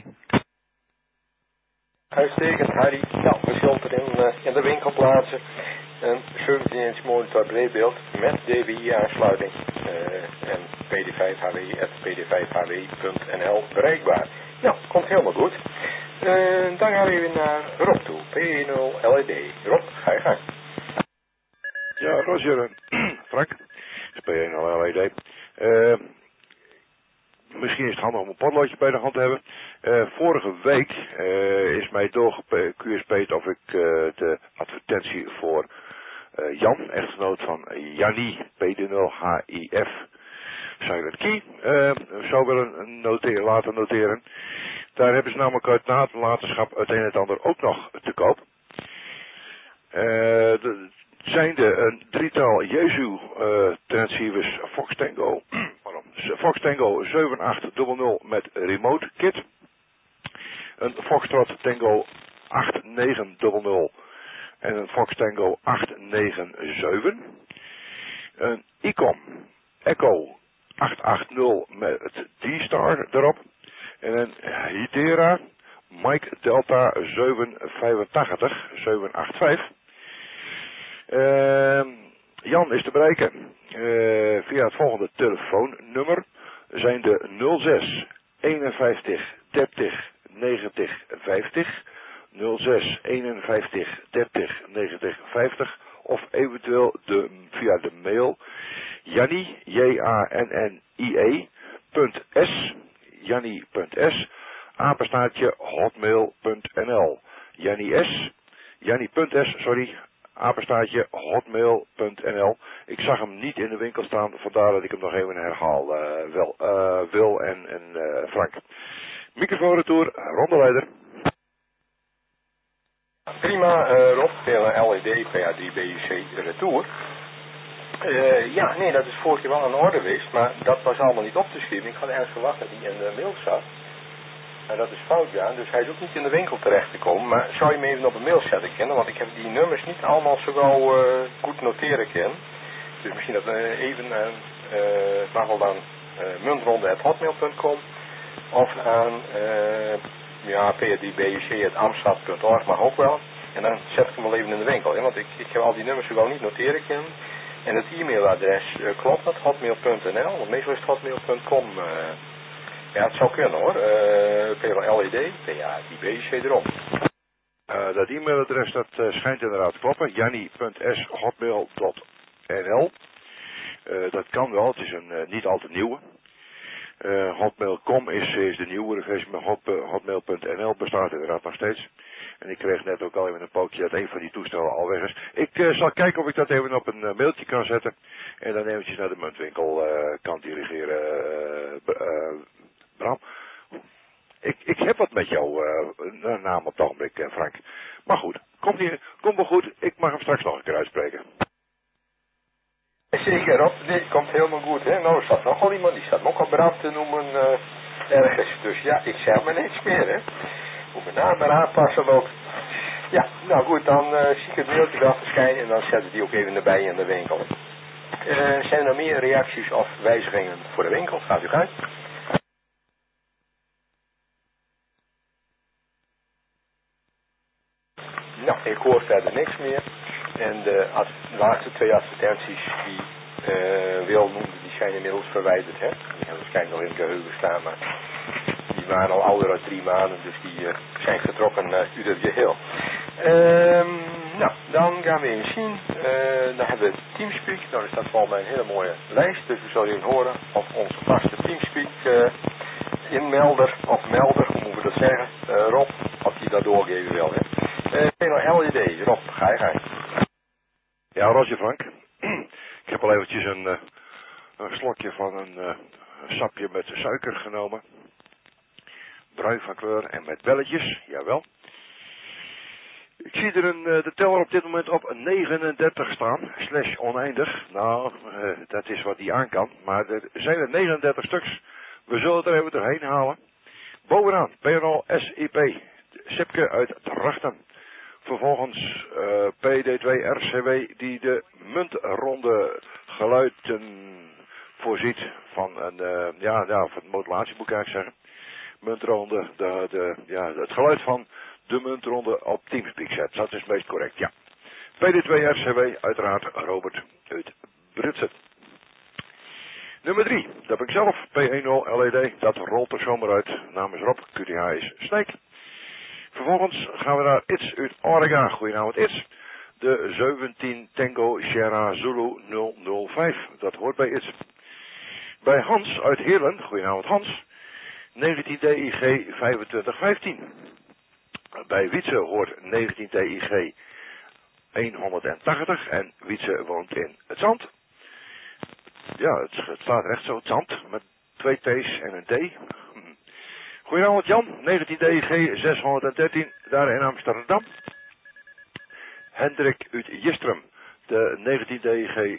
Uitstekend, Harry. Nou, we zullen er in de winkel plaatsen een 17-inch monitor breedbeeld met DVI-aansluiting en PD5HW@pd5hw.nl bereikbaar. Nou, komt helemaal goed. Dan gaan we weer naar Rob toe, P10LED. Rob, ga je gang. Ja, Roger, Frank, P10LED. Misschien is het handig om een potloodje bij de hand te hebben. Vorige week is mij doorgeQSP'd of ik de advertentie voor Jan, echtgenoot van Jannie, P10HIF, Silent Key, zou willen laten noteren. Daar hebben ze namelijk uit nalatenschap het een en het ander ook nog te koop. Zijnde een drietal Jesu transceivers Fox Tango, Fox Tango 7800 met remote kit, een Foxtrot Tango 8900 en een Fox Tango 897, een ICOM Echo 880 met het D-Star erop. En een Hitera Mike Delta 785. Jan is te bereiken via het volgende telefoonnummer. Zijn de 06 51 30 90 50. 06 51 30 90 50. Of eventueel via de mail Jannie, Jannie.s, Jannie.s, apenstaartje hotmail.nl. Jannie.s, apenstaartje hotmail.nl. Ik zag hem niet in de winkel staan, vandaar dat ik hem nog even herhaal. Wil en Frank. Microfoonretour, rondeleider. Prima, Rob, LED, PA3BUC retour. Ja, nee, dat is vorige keer wel aan de orde geweest, maar dat was allemaal niet op te schrijven. Ik had ergens verwacht dat hij in de mail zat. En dat is fout, ja, dus hij is ook niet in de winkel terecht te komen. Maar zou je hem even op een mail zetten kennen, want ik heb die nummers niet allemaal zo wel goed noteren kennen. Dus misschien dat even, het mag wel aan muntronde@hotmail.com of aan PA3BUC@amstad.org mag ook wel. En dan zet ik hem wel even in de winkel, hè, want ik heb al die nummers zo wel niet noteren kennen. En het e-mailadres klopt dat, hotmail.nl, want meestal is het hotmail.com. Ja, het zou kunnen hoor. LED, PA3BUC erop. Dat e-mailadres dat schijnt inderdaad te kloppen. Jannie.s@hotmail.nl. Dat kan wel, het is een niet al te nieuwe. Hotmail.com is de nieuwere versie, maar hotmail.nl bestaat inderdaad nog steeds. En ik kreeg net ook al even een pookje dat een van die toestellen al weg is. Ik zal kijken of ik dat even op een mailtje kan zetten. En dan eventjes naar de muntwinkel kan dirigeren. Bram. Ik heb wat met jouw naam op het ogenblik, Frank. Maar goed, komt wel goed. Ik mag hem straks nog een keer uitspreken. Zeker, Rob. Nee, komt helemaal goed, hè. Nou, er staat nog wel iemand, die staat nog al Bram te noemen ergens. Dus ja, ik zeg maar niks meer, hè. Moet mijn naam maar aanpassen ook. Ja, nou goed, dan zie ik het mailtje wel verschijnen en dan zetten die ook even erbij in de winkel. Zijn er meer reacties of wijzigingen voor de winkel? Gaat u gang. Nou, ik hoor verder niks meer. En de laatste 2 advertenties die Wil noemde, die zijn inmiddels verwijderd, hè. Die hebben waarschijnlijk nog in het geheugen staan, maar die waren al ouder dan 3 maanden, dus die zijn vertrokken uit het geheel. Nou, dan gaan we eens zien. Dan hebben we Teamspeak. Nou, er staat volgens mij een hele mooie lijst, dus we zullen even horen of onze vaste Teamspeak inmelder, of melder, hoe moeten we dat zeggen, Rob, of die dat doorgeven wil, hè. LED, Rob, ga je. Ja, Roger Frank. Ik heb al eventjes een slokje van een sapje met suiker genomen. Bruin van kleur en met belletjes, jawel. Ik zie er de teller op dit moment op 39 staan, / oneindig. Nou, dat is wat die aan kan, maar er zijn er 39 stuks. We zullen het er even doorheen halen. Bovenaan, PNL SIP, Sipke uit Drachten. Vervolgens PD2RCW die de muntronde geluiden voorziet van een, van het modulatieboek kan ik zeggen. Muntronde, het geluid van de muntronde op Teamspeak zet. Dat is het meest correct, ja. PD2RCW, uiteraard Robert uit Britsen. Nummer 3, dat ben ik zelf, P10 LED, dat rolt er zomaar uit. Naam is Rob, QTH is Snake. Vervolgens gaan we naar It's uit Oregon. Goedenavond It's. De 17 Tango Sierra Zulu 005. Dat hoort bij It's. Bij Hans uit Heerlen. Goedenavond Hans. 19 DIG 2515. Bij Wietse hoort 19 DIG 180. En Wietse woont in het Zand. Ja, het staat echt zo. Het Zand. Met 2 T's en een D. Goedenavond Jan, 19 DG 613, daar in Amsterdam. Hendrik uit Jistrum, de 19 DG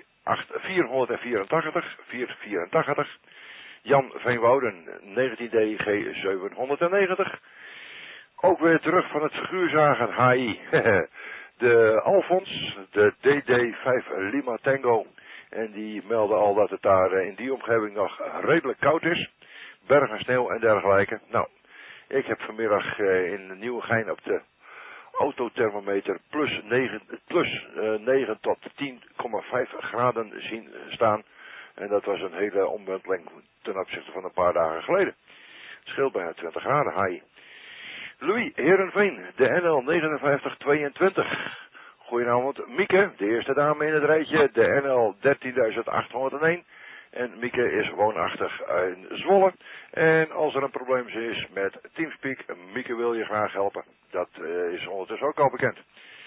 484. Jan Veenwouden, 19 DG 790. Ook weer terug van het figuurzagen HI. De Alfons, de DD5 Lima Tango En die melden al dat het daar in die omgeving nog redelijk koud is. Bergen, sneeuw en dergelijke. Nou, ik heb vanmiddag in Nieuwegein op de autothermometer plus 9 tot 10,5 graden zien staan. En dat was een hele omwenteling ten opzichte van een paar dagen geleden. Het scheelt bijna 20 graden, haai. Louis, Heerenveen, de NL 5922. Goedenavond, Mieke, de eerste dame in het rijtje, de NL 13801. En Mieke is woonachtig in Zwolle. En als er een probleem is met Teamspeak, Mieke wil je graag helpen. Dat is ondertussen ook al bekend.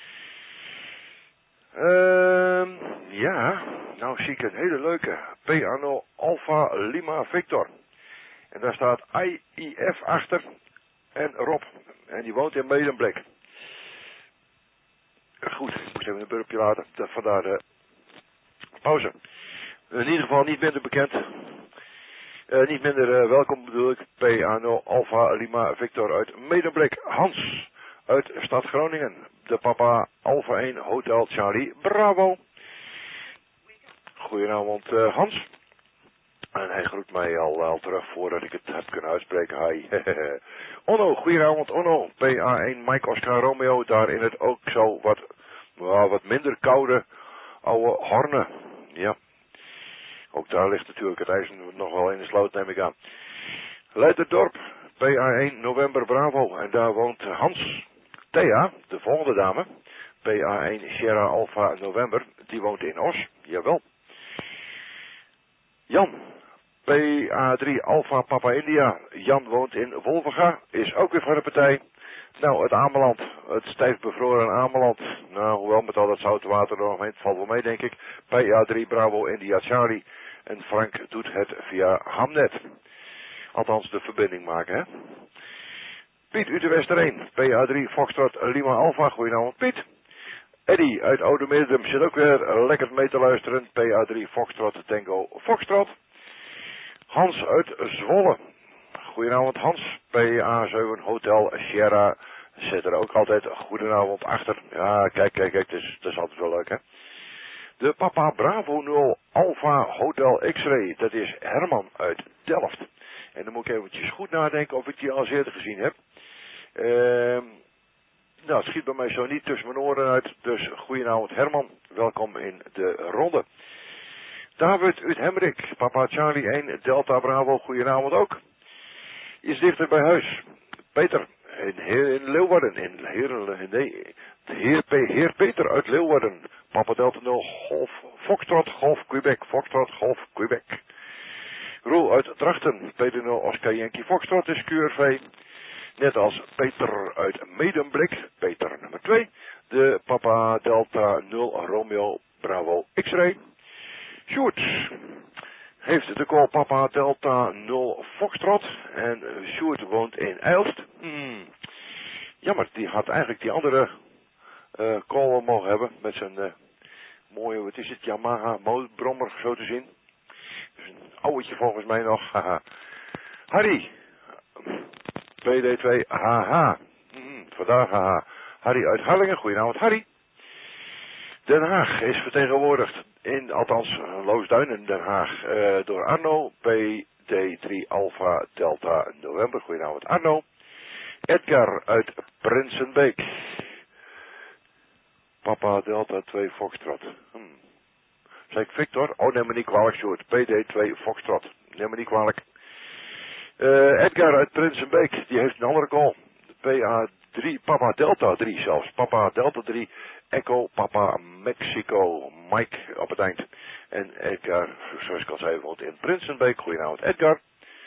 Ja, nou zie ik een hele leuke. PA0 Alpha Lima Victor. En daar staat IIF achter en Rob. En die woont in Medemblik. Goed, ik moest even een burpje laten. Vandaar de pauze. In ieder geval niet minder bekend. Niet minder welkom bedoel ik. PA0 Alpha Lima Victor uit Medemblik. Hans uit stad Groningen. De papa Alpha 1 Hotel Charlie Bravo. Goedenavond Hans. En hij groet mij al terug voordat ik het heb kunnen uitspreken. Hi. Onno, goedenavond Onno. PA1 Mike Oscar Romeo. Daar in het ook zo wat minder koude oude Horne. Ja. Ook daar ligt natuurlijk het ijs nog wel in de sloot, neem ik aan. Leiderdorp, PA1 November Bravo. En daar woont Hans. Thea, de volgende dame. PA1 Sierra Alpha November. Die woont in Os. Jawel. Jan. PA3 Alpha Papa India. Jan woont in Wolvenga. Is ook weer van de partij. Nou, het Ameland. Het stijf bevroren Ameland. Nou, hoewel met al dat zoute water er nog heen. Het valt wel mee, denk ik. PA3 Bravo India Charlie. En Frank doet het via Hamnet. Althans, de verbinding maken, hè. Piet Uterwestereen. PA3 Foxtrot Lima Alpha. Goedenavond, Piet. Eddie uit Oude Meerdum zit ook weer lekker mee te luisteren. PA3 Foxtrot Tango Foxtrot. Hans uit Zwolle. Goedenavond Hans. PA7 Hotel Sierra zit er ook altijd goedenavond achter. Ja, kijk, dat is altijd wel leuk, hè. De papa Bravo 0 Alpha Hotel X-Ray. Dat is Herman uit Delft. En dan moet ik eventjes goed nadenken of ik die al eens eerder gezien heb. Nou, het schiet bij mij zo niet tussen mijn oren uit. Dus goedenavond Herman. Welkom in de ronde. David uit Hemrik. Papa Charlie 1 Delta Bravo. Goedenavond ook. Is dichter bij huis. Peter in Leeuwarden. Heer Peter uit Leeuwarden. Papa Delta 0 Golf Foxtrot Golf Quebec. Foxtrot Golf Quebec. Roel uit Drachten. Peter 0 Oscar Yankee Foxtrot is QRV. Net als Peter uit Medemblik. Peter nummer 2. De Papa Delta 0 Romeo Bravo X-Ray. Sjoerd heeft de call Papa Delta 0 Foxtrot. En Sjoerd woont in Eilst. Jammer, die had eigenlijk die andere call mogen hebben. Met zijn mooie, wat is het, Yamaha brommer zo te zien. Dus een ouwtje volgens mij nog. Haha. Harry. PD2 HH. Vandaag HH. Harry uit Harlingen. Goedenavond Harry. Den Haag is vertegenwoordigd in, althans Loosduin in Den Haag, door Arno. PD3 Alpha Delta November. Goedenavond Arno. Edgar uit Prinsenbeek. Papa Delta 2 Foxtrot. Zeg ik Victor? Oh, neem me niet kwalijk, Sjoerd. PD2 Foxtrot. Neem me niet kwalijk. Edgar uit Prinsenbeek, die heeft een andere call. PA3, Papa Delta 3 zelfs. Papa Delta 3, Echo, Papa Mexico, Mike op het eind. En Edgar, zoals ik al zei, woont in Prinsenbeek. Goedenavond Edgar.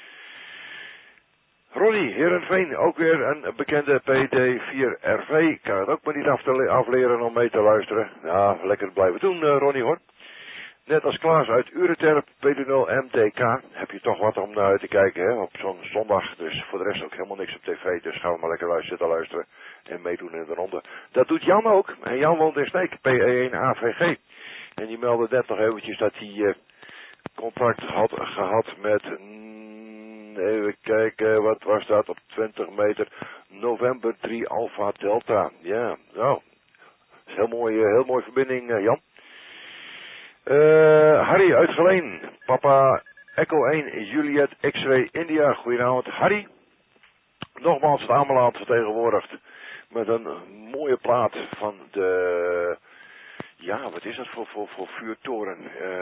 Ronnie, Heerenveen, ook weer een bekende PD4RV. Kan het ook maar niet afleren om mee te luisteren. Nou, lekker blijven doen, Ronnie hoor. Net als Klaas uit Ureterp, PD0 MTK, heb je toch wat om naar uit te kijken, hè, op zo'n zondag. Dus voor de rest ook helemaal niks op tv, dus gaan we maar lekker zitten luisteren en meedoen in de ronde. Dat doet Jan ook, en Jan woont in Sneek, PE1 AVG. En die meldde net nog eventjes dat hij contact had gehad met, even kijken, wat was dat, op 20 meter, November 3 Alpha Delta. Ja, nou, dat is heel mooi verbinding, Jan. Harry uit Geleen. Papa Echo 1 Juliet X-Ray India. Goedenavond Harry. Nogmaals het Ameland vertegenwoordigd met een mooie plaat van de... Ja, wat is dat voor vuurtoren?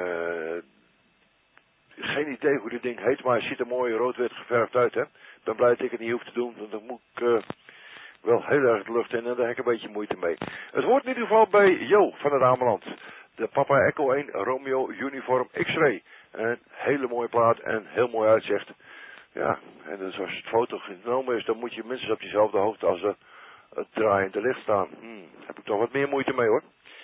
Geen idee hoe dit ding heet, maar het ziet er mooi rood-wit geverfd uit, hè. Ik ben blij dat ik het niet hoef te doen, want dan moet ik wel heel erg de lucht in en daar heb ik een beetje moeite mee. Het hoort in ieder geval bij Jo van het Ameland. De Papa Echo 1 Romeo Uniform X-Ray. Een hele mooie plaat en heel mooi uitzicht. Ja, en dus als het foto genomen is, dan moet je minstens op diezelfde hoogte als het draaiende licht staan. Heb ik toch wat meer moeite mee, hoor.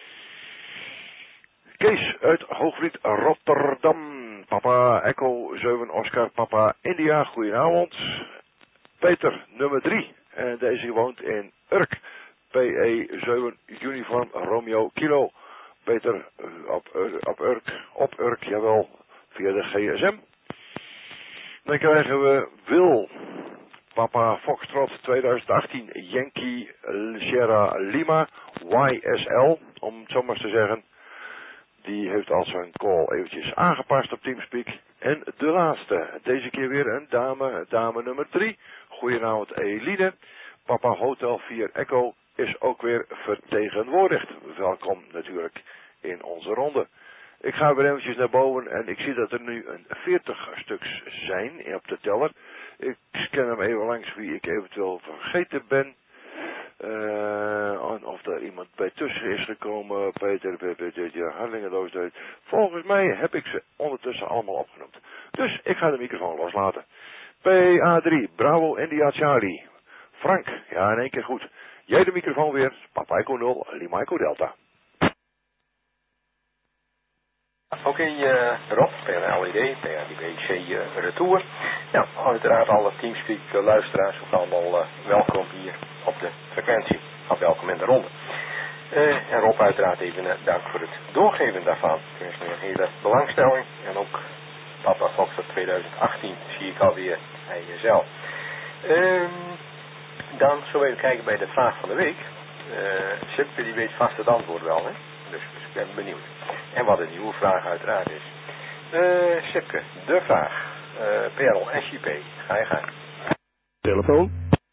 Kees uit Hoogvliet, Rotterdam. Papa Echo 7 Oscar Papa India. Goedenavond. Peter, nummer 3. En deze woont in Urk. PE 7 Uniform Romeo Kilo. Peter op Urk, jawel, via de GSM. Dan krijgen we Wil. Papa Foxtrot 2018 Yankee Sierra Lima YSL, om het zo maar te zeggen. Die heeft al zijn call eventjes aangepast op Teamspeak. En de laatste, deze keer weer een dame nummer 3. Goedenavond Eline. Papa Hotel 4 Echo is ook weer vertegenwoordigd. Welkom natuurlijk in onze ronde. Ik ga weer eventjes naar boven en ik zie dat er nu een 40 stuks zijn op de teller. Ik scan hem even langs wie ik eventueel vergeten ben. Of er iemand bij tussen is gekomen. Peter, Harlingenloos. Volgens mij heb ik ze ondertussen allemaal opgenoemd. Dus ik ga de microfoon loslaten. PA3, Bravo India Charlie. Frank, ja in één keer goed. Jij de microfoon weer. Papa Echo 0, Lima Echo Delta. Oké, Rob, PNLED, PNDBC Retour. Ja, uiteraard alle Teamspeak luisteraars ook allemaal welkom hier op de frequentie. Of welkom in de ronde. En Rob uiteraard even dank voor het doorgeven daarvan. Er is nu een hele belangstelling. En ook Papa Fox 2018 zie ik alweer bij jezelf. Dan zullen we even kijken bij de vraag van de week. Sipke die weet vast het antwoord wel, hè? Dus ik ben benieuwd. En wat een nieuwe vraag uiteraard is. Sipke, de vraag. PRL SJP, ga je gaan. Telefoon.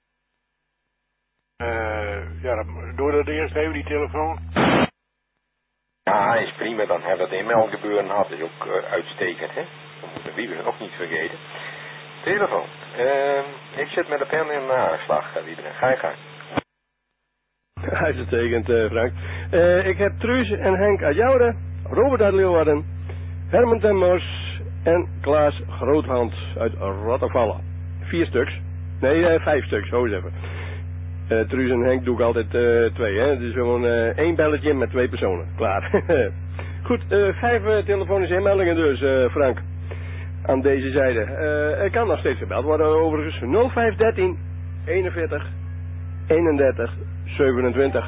Ja, dan doe dat eerst even die telefoon. Ja, is prima. Dan hebben we het e-mail gebeuren had. Dat is ook uitstekend, hè. Dan moeten we het nog niet vergeten. Telefoon. Ik zit met de pen in de aanslag, Wieberen. Ga je gang. Uitstekend, Frank. Ik heb Truus en Henk uit Joure, Robert uit Leeuwarden, Herman ten Mos en Klaas Groothand uit Rottervallen. 4 stuks. Nee, 5 stuks, zo eens even. Truus en Henk doe ik altijd 2, hè. Dus gewoon 1 belletje met 2 personen. Klaar. Goed, 5 telefonische inmeldingen dus, Frank. Aan deze zijde. Er kan nog steeds gebeld worden overigens. 0513 41 31 27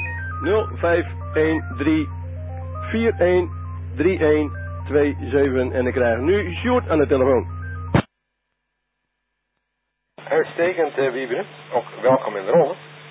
0513 41 31 27 en ik krijg nu Sjoerd aan de telefoon. Uitstekend, Wieberen. Ook welkom in de ronde.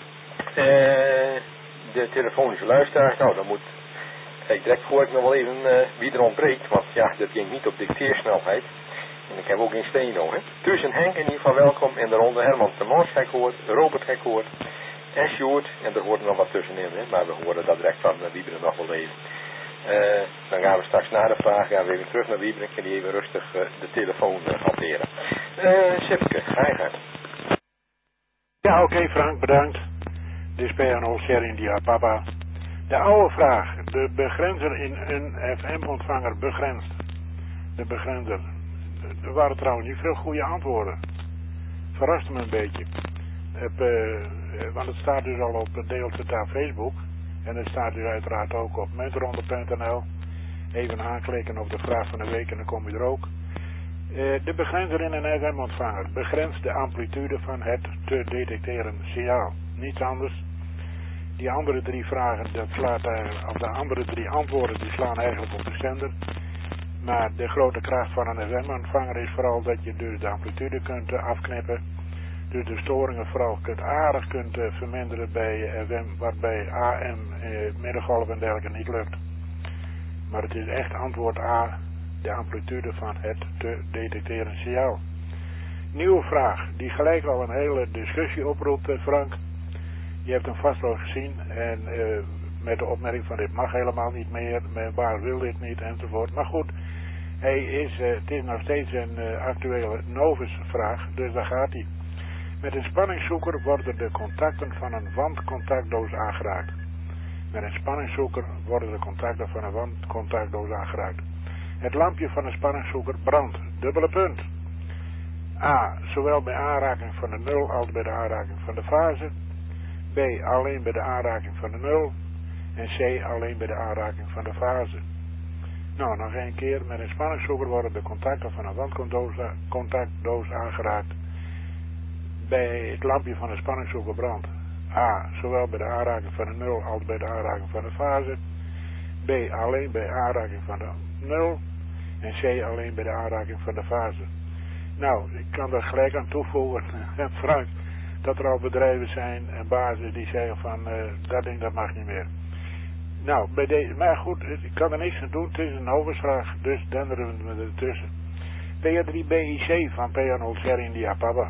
De telefonische luisteraars, nou dan moet ik direct voor ik nog wel even wie er ontbreekt, want ja, dat ging niet op dicteersnelheid. En ik heb ook geen steno, hè. Truus en Henk in ieder geval welkom in de ronde. Herman de Mors heb ik gehoord, Robert heb ik gehoord en Sjoerd. En er hoort nog wat tussenin, hè, maar we horen dat direct van Wieberen nog wel even. Dan gaan we straks na de vraag, gaan we even terug naar Wieberen en die even rustig de telefoon hanteren. Sipke, ga je gaan. Ja, oké, Frank, bedankt. Dit is PNL Sierra India, papa. De oude vraag. De begrenzer in een FM-ontvanger begrenst. De begrenzer. Er waren trouwens niet veel goede antwoorden. Verraste me een beetje. Want het staat dus al op Deelteta Facebook. En het staat dus uiteraard ook op muntronde.nl. Even aanklikken op de vraag van de week en dan kom je er ook. De begrenzer in een FM-ontvanger begrenst de amplitude van het te detecteren signaal. Niets anders. Die andere 3 vragen, dat slaat eigenlijk, of de andere 3 antwoorden, die slaan eigenlijk op de zender. Maar de grote kracht van een FM-ontvanger is vooral dat je dus de amplitude kunt afknippen. Dus de storingen vooral aardig kunt verminderen bij FM, waarbij AM, middengolf en dergelijke niet lukt. Maar het is echt antwoord A, de amplitude van het te detecteren signaal. Nieuwe vraag, die gelijk al een hele discussie oproept, Frank. Je hebt hem vast wel gezien en met de opmerking van dit mag helemaal niet meer, mijn baas wil dit niet enzovoort. Maar goed, het is nog steeds een actuele Novus-vraag, dus daar gaat hij. Met een spanningszoeker worden de contacten van een wandcontactdoos aangeraakt. Met een spanningszoeker worden de contacten van een wandcontactdoos aangeraakt. Het lampje van de spanningszoeker brandt. Dubbele punt. A. Zowel bij aanraking van de nul als bij de aanraking van de fase. B. Alleen bij de aanraking van de nul. En C. Alleen bij de aanraking van de fase. Nou, nog een keer. Met een spanningszoeker worden de contacten van een wandcontactdoos aangeraakt. Bij het lampje van de spanningszoeker brandt. A. Zowel bij de aanraking van de nul als bij de aanraking van de fase. B. Alleen bij aanraking van de nul. En C. Alleen bij de aanraking van de fase. Nou, ik kan er gelijk aan toevoegen, Frank, dat er al bedrijven zijn en bazen die zeggen van dat ding dat mag niet meer. Nou, maar goed, ik kan er niks aan doen, het is een overvraag, dus denderen we ertussen. PR3BIC van PR0 Sierra India Papa.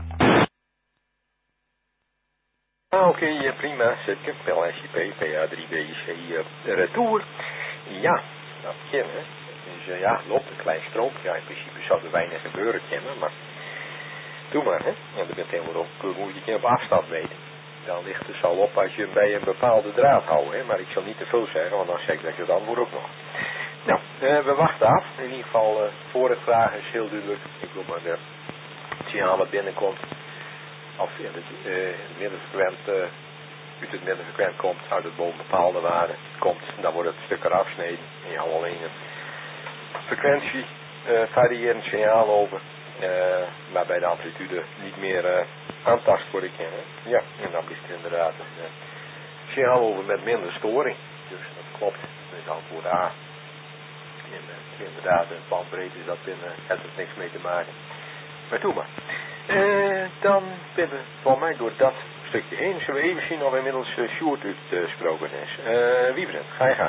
Oké, prima, zeker. PLSJP, PA3BIC, retour. Ja, dat kennen we. Dus ja, loopt een klein stroompje. Ja, in principe zou er weinig gebeuren kennen, maar doe maar, hè. En dan moet je het op afstand weten. Dan ligt het zo op als je hem bij een bepaalde draad houdt, hè. Maar ik zal niet te veel zeggen, want dan zeg ik dat je het antwoord ook nog. Nou, we wachten af. In ieder geval, voor het vragen is heel duidelijk. Ik wil maar de signaal wat binnenkomt. Of in het middenfrequent, uit het middenfrequent komt, uit het boven bepaalde waarde komt, dan wordt het stuk eraf afsneden. En je houdt alleen een frequentie variërend signaal over, waarbij de amplitude niet meer aantast wordt kennen. Ja, en dan blijft er inderdaad een signaal over met minder storing. Dus dat klopt, dat is antwoord A. En inderdaad, een bandbreedte is dat binnen, heeft er niks mee te maken. Maar doe maar. Dan ben we van mij door dat stukje heen. Zullen we even zien of inmiddels Sjoerd uitgesproken is. Wiebren, ga je gaan.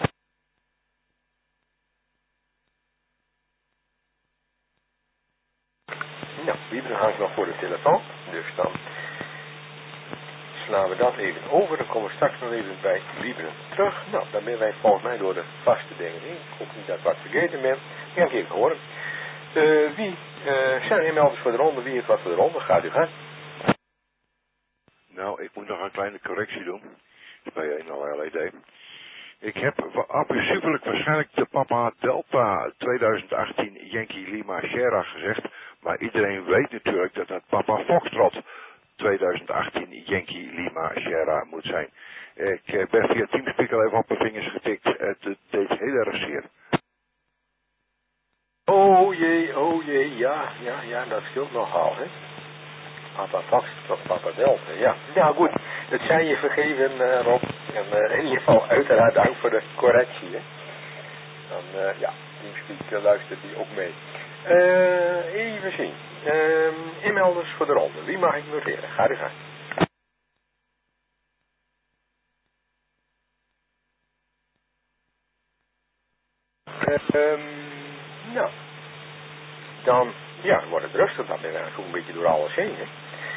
Nou, Wiebren hangt nog voor de telefoon. Dus dan slaan we dat even over. Dan komen we straks nog even bij Wiebren terug. Nou, dan ben wij volgens mij door de vaste dingen heen. Ik hoop niet dat ik wat vergeten ben. Ik ga even horen. Wie zijn inmelders voor de ronde? Wie heeft wat voor de ronde? Gaat u gaan. Nou, ik moet nog een kleine correctie doen. Bij een LED. Ik heb afschuwelijk waarschijnlijk de Papa Delta 2018 Yankee Lima Sierra gezegd. Maar iedereen weet natuurlijk dat het Papa Foxtrot 2018 Yankee Lima Sierra moet zijn. Ik ben via Teamspeak al even op mijn vingers getikt. Het deed heel erg zeer. Oh jee, ja, dat scheelt nogal, hè. Papa Fox tot Papa Delta, ja. Nou goed, het zijn je vergeven, Rob. En in ieder geval uiteraard dank voor de correctie, hè. Dan, ja, Teamspeak luistert die ook mee. Even zien. Inmelders voor de ronde. Wie mag ik noteren? Ga er gaan. Nou, dan, ja, dan wordt het rustig. Dan ben ik eigenlijk een beetje door alles heen, hè.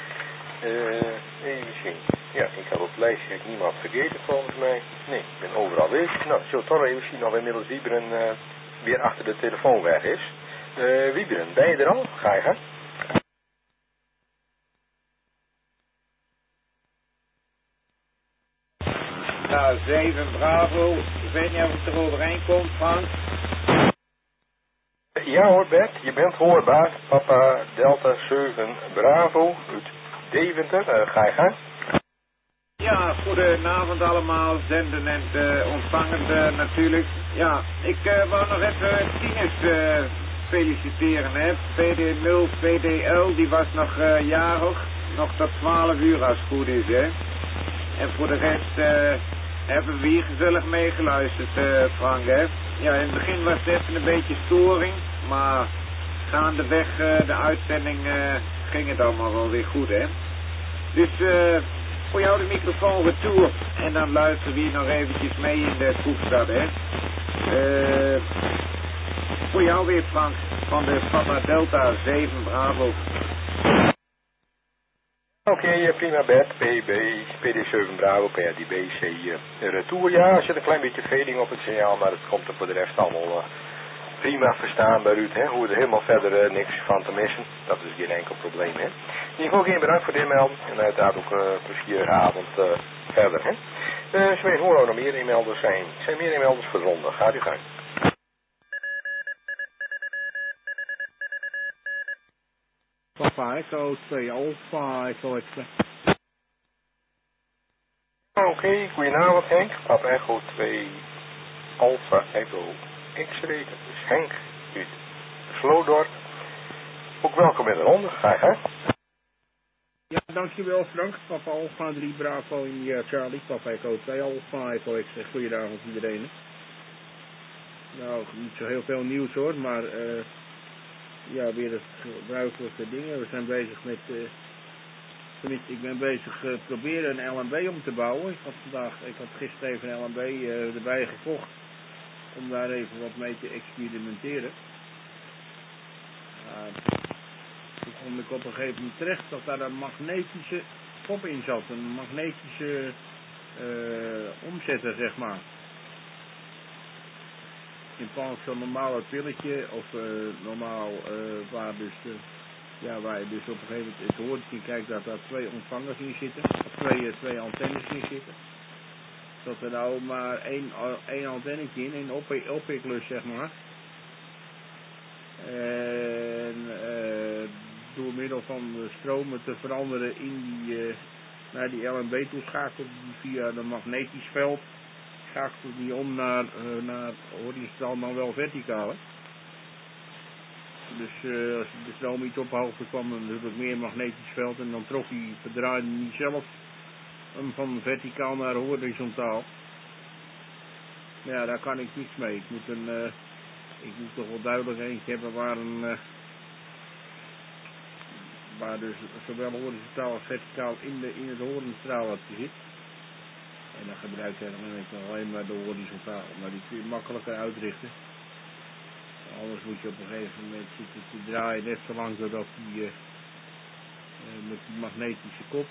Even zien. Ja, ik heb op het lijstje niemand vergeten volgens mij. Nee, ik ben overal weg. Nou, zullen we toch nog even zien of inmiddels Wiebren weer achter de telefoon weg is. Wiebren, ben je er al? Ga je gaan. Nou, 7 Bravo. Ik weet niet of het er overheen komt, Frank. Ja hoor, Bert, je bent hoorbaar. Papa Delta 7 Bravo uit Deventer. Ga je gaan? Ja, goedenavond allemaal, zenden en ontvangende natuurlijk. Ja, ik wou nog even Tinus feliciteren, hè. PD0 PDL, die was nog jarig, nog tot 12 uur als het goed is, hè. En voor de rest hebben we hier gezellig meegeluisterd, Frank, hè. Ja, in het begin was het even een beetje storing, maar gaandeweg de uitzending ging het allemaal wel weer goed, hè. Dus voor jou de microfoon retour en dan luisteren we hier nog eventjes mee in de Koekstad, hè. Voor jou weer, Frank, van de Papa Delta 7 Bravo. Oké, prima Bert, PB, PD7 Bravo, PRDB, C Retour. Ja, er zit een klein beetje fading op het signaal, maar het komt er voor de rest allemaal prima verstaanbaar uit. Hè? Hoe er helemaal verder niks van te missen. Dat is geen enkel probleem. Hè? In ieder geval geen bedankt voor dit melden. En uiteraard ook een plezierige avond verder. Hè? Sven, hoe er nog meer inmelders zijn? Zijn meer inmelders voor zondag? Gaat u gang. Papa Echo 2 Alpha Echo X-ray. Oké, goedenavond Henk. Papa Echo 2 Alpha Echo X-ray. Dat is Henk uit Sloodorp. Ook welkom in de ronde. Ga je. Ja, dankjewel Frank. Papa Alpha 3 Bravo India Charlie. Papa Echo 2 Alpha Echo X-ray. Goedenavond iedereen. Nou, niet zo heel veel nieuws hoor, maar ja, weer het gebruikelijke dingen. We zijn bezig met, tenminste, ik ben bezig proberen een LNB om te bouwen. Ik had gisteren even een LNB erbij gekocht om daar even wat mee te experimenteren. Toen kwam ik op een gegeven moment terecht dat daar een magnetische kop in zat, een magnetische omzetter zeg maar. In plaats van een normale pilletje of normaal waar je dus op een gegeven moment het hoortje kijkt dat daar twee ontvangers in zitten, of twee antennes in zitten. Dat er nou maar één antennetje in, een oppiklus zeg maar. En door middel van de stromen te veranderen naar die LNB toe schakelt die via een magnetisch veld. Schakelde die om naar horizontaal dan wel verticaal. Hè? Dus als de stroom iets op hoogte kwam, dan natuurlijk meer magnetisch veld en dan trok hij, verdraaide hij zelf hem van verticaal naar horizontaal. Maar ja, daar kan ik niets mee. Ik moet toch wel duidelijk eentje hebben waar dus zowel horizontaal als verticaal in het horenstraaltje zit. En dan gebruik je alleen maar de horizontaal, maar die kun je makkelijker uitrichten. Anders moet je op een gegeven moment zitten te draaien net zo lang zodat die met die magnetische kop.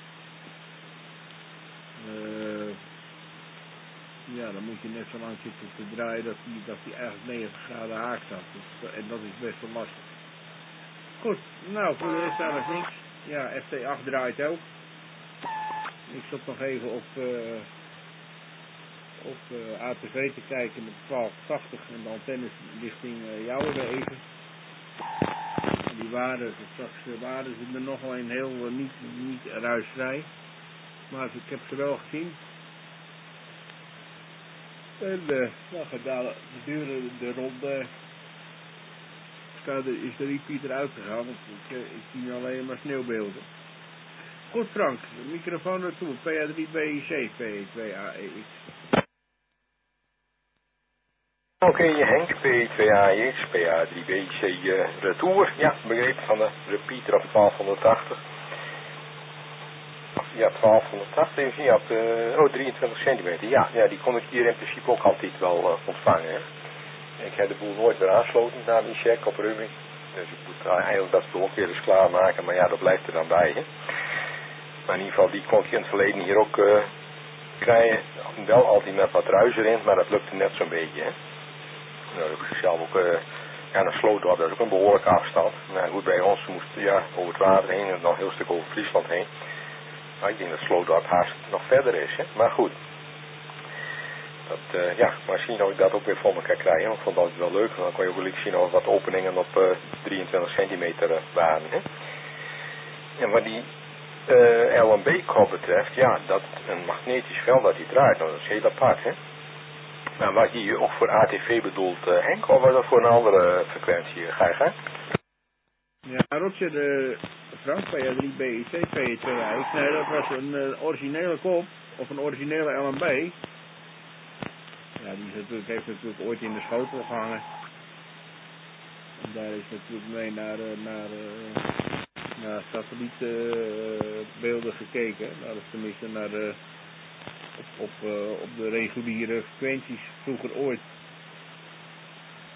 Ja, dan moet je net zo lang zitten te draaien dat die eigenlijk 90 graden haak staat. En dat is best wel lastig. Goed, nou voor de rest eigenlijk niks. Ja, FT8 draait ook. Ik zat nog even op ATV te kijken met 1280 en de antennes richting jou even. Die waren ze er nog alleen heel niet ruisvrij. Maar ik heb ze wel gezien. En gedurende de ronde is de repeater uitgegaan, want ik zie nu alleen maar sneeuwbeelden. Goed Frank, de microfoon naartoe, PA3BIC, P2AEX. Oké, Henk, P2AEX, PA3BIC Retour. Ja, begrepen van de repeater op 1280. Ja, 1280 even niet op 23 centimeter. Ja, die kon ik hier in principe ook altijd wel ontvangen. Hè. Ik heb de boel nooit weer aansloten na die check op rumming. Dus ik moet eigenlijk dat ook weer eens klaarmaken, maar ja, dat blijft er dan bij. Hè. Maar in ieder geval, die kon ik in het verleden hier ook krijgen. Wel altijd met wat ruis erin, maar dat lukte net zo'n beetje. Hè. Nou, ik zelf ook naar Sloodorp, dat is ook een behoorlijke afstand. Nou goed, bij ons moest over het water heen en nog een heel stuk over Friesland heen. Nou, ik denk dat Sloodorp haast nog verder is, hè. Maar goed. Maar zien of ik dat ook weer voor elkaar krijg. Want ik vond het altijd wel leuk, want dan kon je ook wel zien of wat openingen op 23 centimeter waren. Hè. En wat die LNB-kop betreft, ja, dat een magnetisch veld dat die draait, dat is heel apart, hè. Maar was die ook voor ATV bedoeld, Henk, of was dat voor een andere frequentie, ga? Ja, Roger, Frank, PA3BIC, P2AX, nee, dat was een originele kop, of een originele LNB. Ja, die heeft natuurlijk ooit in de schotel gehangen. En daar is natuurlijk mee naar satellietbeelden gekeken. Nou, dat is tenminste naar op de reguliere frequenties vroeger ooit.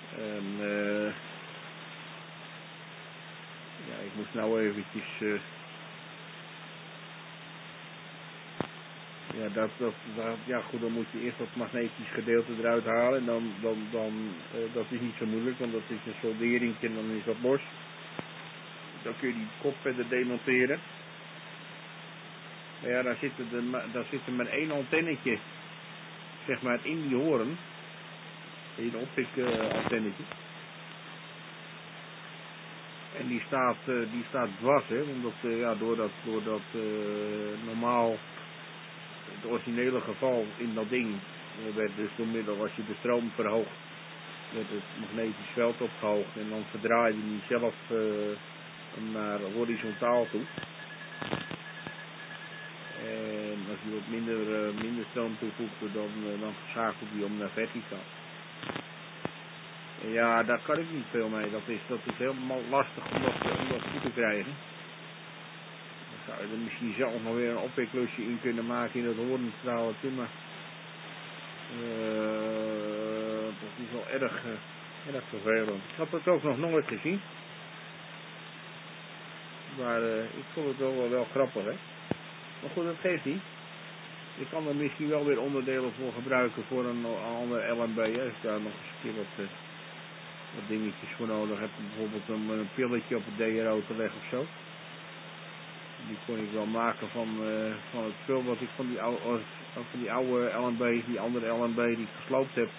En ja, ik moest nou eventjes ja goed, dan moet je eerst dat magnetisch gedeelte eruit halen en dan dat is niet zo moeilijk, want dat is een solderingje en dan is dat los. Dan kun je die kop verder demonteren. Maar ja, daar zit er maar één antennetje, zeg maar, in die hoorn. Een optic antennetje. En die staat dwars, hè, omdat doordat normaal het originele geval in dat ding werd dus door middel, als je de stroom verhoogt, werd het magnetisch veld opgehoogd en dan verdraaide hij zelf naar horizontaal toe. En als je wat minder stroom toevoegde, dan schakelde hij om naar verticaal. En ja, daar kan ik niet veel mee. Dat is helemaal lastig om dat goed te krijgen. Dan zou je er misschien zelf nog weer een opweklusje in kunnen maken in het hoornstraaltje, maar dat is wel erg vervelend. Ik had het ook nog nooit gezien. Maar ik vond het wel grappig, hè. Maar goed, dat geeft niet. Je kan er misschien wel weer onderdelen voor gebruiken voor een ander LNB. Hè. Als je daar nog eens een keer wat dingetjes voor nodig hebt. Bijvoorbeeld om een pilletje op het DRO te leggen of zo. Die kon ik wel maken van het spul wat ik van die oude LNB, die andere LNB die ik gesloopt heb,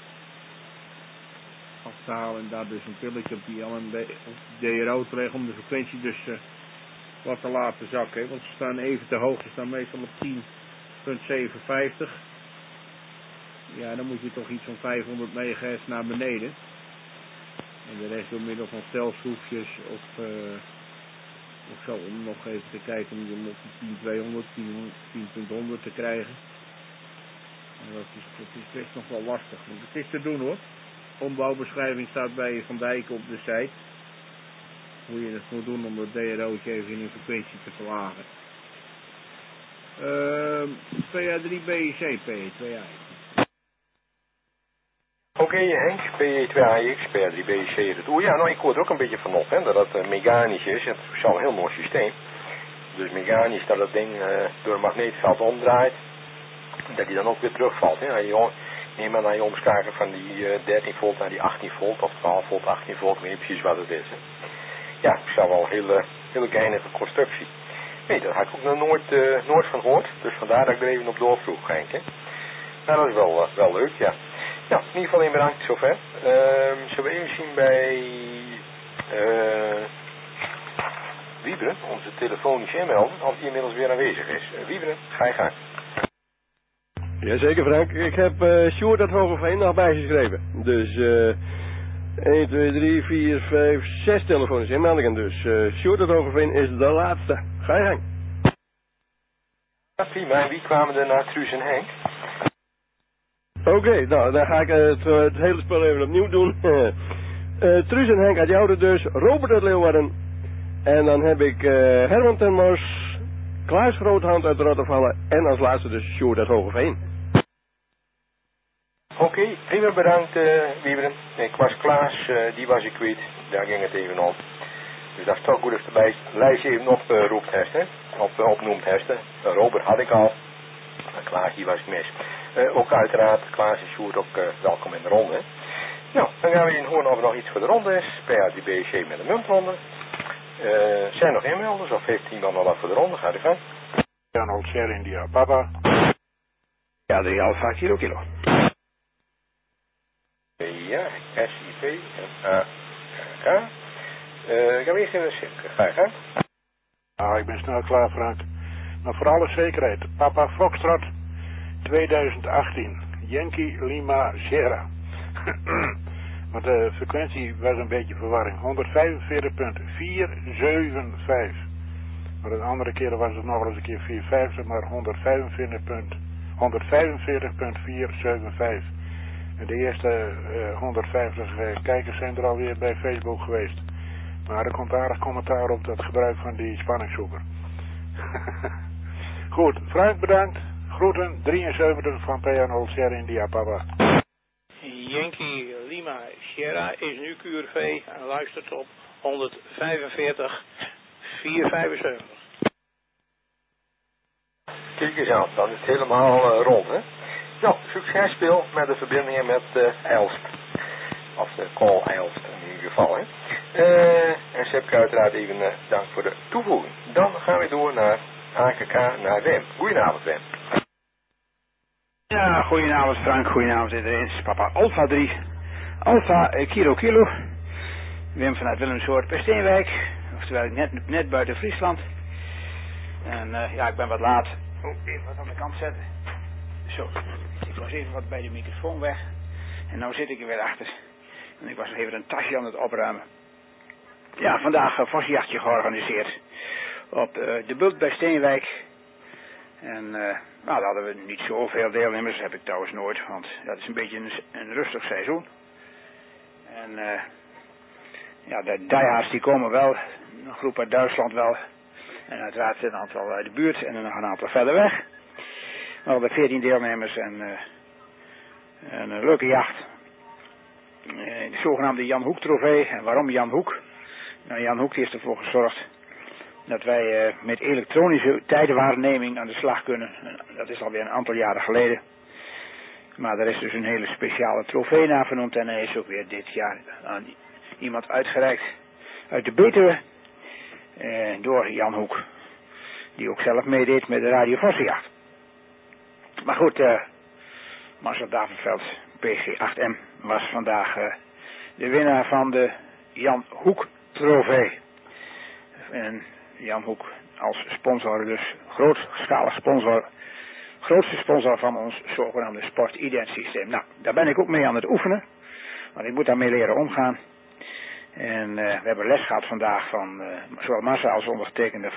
af te halen. En daar dus een pilletje op die LNB, op de DRO te leggen om de frequentie dus wat te laten zakken. Hè. Want ze staan even te hoog, ze staan meestal op 10.750. Ja, dan moet je toch iets van 500 MHz naar beneden. En de rest door middel van stelschroefjes of zo, om nog even te kijken om hem op de 10.200, 10.100 te krijgen. En dat is best nog wel lastig, want het is te doen hoor. Ombouwbeschrijving staat bij Van Dijk op de site. Hoe je het moet doen om dat DRO'tje even in een frequentie te verlagen. PA3BC, PA2A. Oké, Henk, PA2AX, PA3BC retour. Ja, nou, ik hoor er ook een beetje van op, hè, dat het mechanisch is. Het is al een heel mooi systeem. Dus mechanisch dat het ding door het magneetveld omdraait, dat die dan ook weer terugvalt. Hè. Neem maar naar je omschakelen van die 13 volt naar die 18 volt of 12 volt, 18 volt, ik weet niet precies wat het is. Hè. Ja, ik zou wel een hele geinige constructie. Nee, daar had ik ook nog nooit van gehoord. Dus vandaar dat ik er even op doorvroeg, Henk. Hè. Nou, dat is wel leuk, ja. Nou, in ieder geval een bedankt zover. Zullen we even zien bij Wieberen, onze telefonische inmelder, of die inmiddels weer aanwezig is. Wieberen, ga je gang. Jazeker Frank, ik heb Sjoerd uit Hogeveen nog bijgeschreven. Dus 1, 2, 3, 4, 5, 6 telefonische inmeldingen. Dus Sjoerd uit Hogeveen is de laatste. Ga je gang. Ja, prima. En wie kwamen er na Truus en Henk? Oké, nou dan ga ik het hele spel even opnieuw doen. Truus en Henk uit Jouden dus, Robert uit Leeuwarden. En dan heb ik Herman ten Mos, Klaas Groothand uit Rottervallen en als laatste dus Sjoerd uit Hogeveen. Oké, prima bedankt Wieberen. Ik was Klaas, die was ik kwijt, daar ging het even om. Dus dat is toch goed als erbij lijst even oproept hesten, opnoemt hesten. Robert had ik al, Klaas die was ik mis. Ook uiteraard, Klaas en Sjoerd ook welkom in de ronde. Hè. Nou, dan gaan we in horen of er nog iets voor de ronde is. PA3BC met een muntronde. Zijn er nog inmelders of heeft iemand nog wat voor de ronde? Gaat u gang. Jan Olsher India Papa. Ja, 3 Alpha Kilo. Ja, SIP en AKK. Gaan we eerst in de cirkel. Ga je gang. Ah, ik ben snel klaar, Frank. Maar voor alle zekerheid, Papa Foxtrot 2018, Yankee Lima Sierra. Want de frequentie was een beetje verwarring. 145.475. Maar de andere keren was het nog eens een keer 450, maar 145.475. En de eerste 150 kijkers zijn er alweer bij Facebook geweest. Maar er komt aardig commentaar op dat gebruik van die spanningszoeker. Goed, Frank bedankt. Groeten, 73 van PA Olsher India Papa. Yankee Lima Lima Sierra is nu QRV en luistert op 145 475. Kijk eens aan, dan is het helemaal rond, hè. Nou, succes speel met de verbindingen met Elst. Of de Call Elst in ieder geval, hè. En Sepke uiteraard even dank voor de toevoeging. Dan gaan we door naar AKK, naar Wim. Goedenavond, Wim. Ja, goedenavond Frank, goedenavond iedereen. Het is papa Alpha 3. Alpha Kilo. Wim vanuit Willemsoord bij Steenwijk. Oftewel net buiten Friesland. En ja, ik ben wat laat. Oh, even wat aan de kant zetten. Zo, ik was even wat bij de microfoon weg. En nou zit ik er weer achter. En ik was nog even een tasje aan het opruimen. Ja, vandaag een vosjachtje georganiseerd. Op de Bult bij Steenwijk. En nou, daar hadden we niet zoveel deelnemers. Dat heb ik trouwens nooit. Want dat is een beetje een rustig seizoen. En ja, de diehards die komen wel. Een groep uit Duitsland wel. En uiteraard een aantal uit de buurt. En nog een aantal verder weg. We hadden 14 deelnemers en een leuke jacht. De zogenaamde Jan Hoek trofee. En waarom Jan Hoek? Nou, Jan Hoek heeft ervoor gezorgd dat wij met elektronische tijdenwaarneming aan de slag kunnen. Dat is alweer een aantal jaren geleden. Maar er is dus een hele speciale trofee naar vernoemd. En hij is ook weer dit jaar aan iemand uitgereikt uit de Betuwe. Door Jan Hoek. Die ook zelf meedeed met de Radio Vossenjacht. Maar goed, Marcel Davenveld, PC8M, was vandaag de winnaar van de Jan Hoek trofee. En Jan Hoek als sponsor, dus grootschalig sponsor, grootste sponsor van ons zogenaamde sportident-systeem. Nou, daar ben ik ook mee aan het oefenen, want ik moet daarmee leren omgaan. En we hebben les gehad vandaag van zowel Marcel als ondergetekende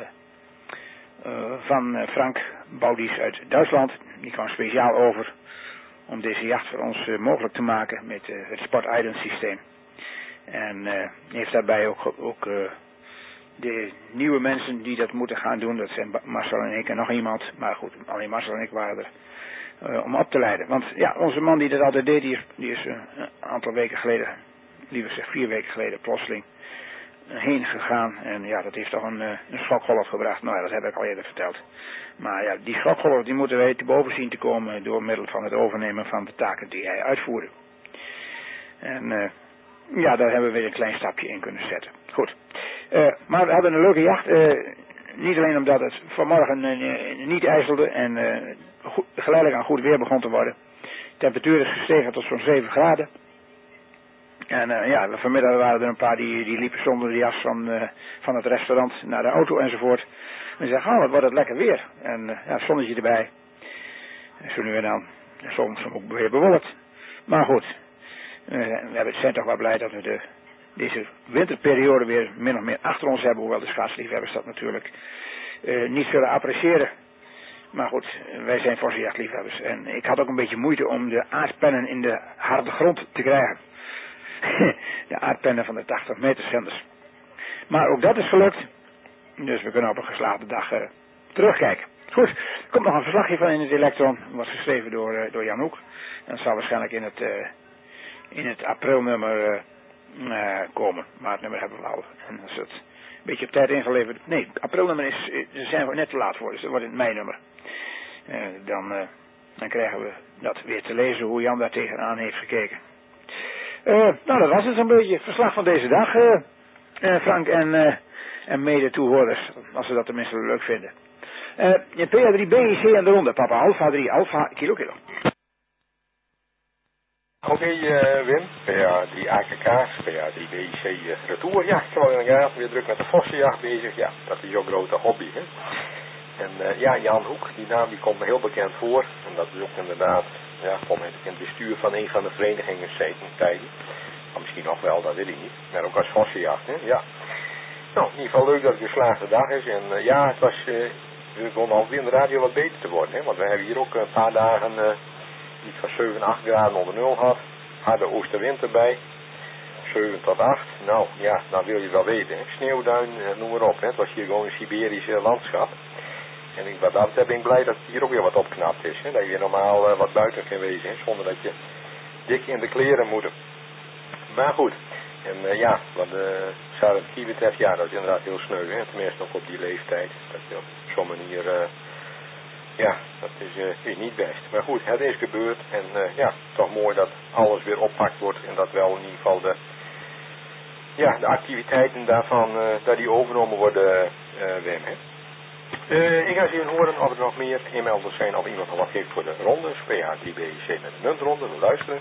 van Frank Baudies uit Duitsland. Die kwam speciaal over om deze jacht voor ons mogelijk te maken met het sportident-systeem. En heeft daarbij ook de nieuwe mensen die dat moeten gaan doen, dat zijn Marcel en ik en nog iemand, maar goed, alleen Marcel en ik waren er om op te leiden. Want ja, onze man die dat altijd deed, die is een aantal weken geleden, liever zeg 4 weken geleden, plotseling heen gegaan. En ja, dat heeft toch een schokgolf gebracht. Nou ja, dat heb ik al eerder verteld. Maar ja, die schokgolf die moeten wij te boven zien te komen door middel van het overnemen van de taken die hij uitvoerde. En ja, daar hebben we weer een klein stapje in kunnen zetten. Goed. Maar we hebben een leuke jacht. Niet alleen omdat het vanmorgen niet ijzelde en geleidelijk aan goed weer begon te worden. De temperatuur is gestegen tot zo'n 7 graden. En ja, vanmiddag waren er een paar die liepen zonder de jas van het restaurant naar de auto enzovoort. En zeiden, oh, wat wordt het lekker weer. En ja, zonnetje erbij. En zo nu en dan. Soms ook weer bewolkt. Maar goed, we zijn toch wel blij dat we deze winterperiode weer min of meer achter ons hebben. Hoewel de schaatsliefhebbers dat natuurlijk niet zullen appreciëren. Maar goed, wij zijn vossenjachtliefhebbers. En ik had ook een beetje moeite om de aardpennen in de harde grond te krijgen. De aardpennen van de 80 meter zenders. Maar ook dat is gelukt. Dus we kunnen op een geslaagde dag terugkijken. Goed, er komt nog een verslagje van in het Elektron. Dat was geschreven door Jan Hoek. Dat zal waarschijnlijk in het aprilnummer komen. Maar het nummer hebben we al. En als het een beetje op tijd ingeleverd. Nee, het aprilnummer daar zijn we net te laat voor. Dus dat wordt in het meinummer. Dan krijgen we dat weer te lezen hoe Jan daar tegenaan heeft gekeken. Nou, dat was het een beetje. Verslag van deze dag, Frank en mede-toehoorders. Als ze dat tenminste leuk vinden. PA3 BEC aan de ronde, papa. Alpha 3, Alpha Kilo. Oké, Wim. PA3 AKK, PA3 BEC retour. Ja, ik ben inderdaad weer druk met de vossenjacht bezig. Ja, dat is jouw grote hobby, hè. En ja, Jan Hoek, die naam die komt me heel bekend voor. En dat is ook inderdaad, ja, gewoon in het bestuur van een van de verenigingen gezeten tijden. Maar misschien nog wel, dat weet ik niet. Maar ook als vossenjacht, hè, ja. Nou, in ieder geval leuk dat het een geslaagde dag is. En ja, het was, we begonnen alweer in de radio wat beter te worden, hè. Want we hebben hier ook een paar dagen iets van 7, 8 graden onder nul gehad. Harde oostenwind erbij. 7 tot 8. Nou, ja, dan wil je wel weten, hè. Sneeuwduin, noem maar op, hè. Het was hier gewoon een Siberisch landschap. En wat dat betreft ben ik blij dat het hier ook weer wat opknapt is. Hè? Dat je normaal wat buiten kan wezen. Hè? Zonder dat je dik in de kleren moet. Maar goed. En ja, wat de Sarah betreft, ja, dat is inderdaad heel sneu, hè. Tenminste nog op die leeftijd. Dat je op zo'n manier, ja, dat is niet best. Maar goed, het is gebeurd en ja, toch mooi dat alles weer oppakt wordt en dat wel in ieder geval de activiteiten daarvan, dat die overgenomen worden, Wim, hè. Ik ga eens even horen of er nog meer inmelders zijn of iemand nog wat heeft voor de ronde. PHTBC met de muntronde, we luisteren.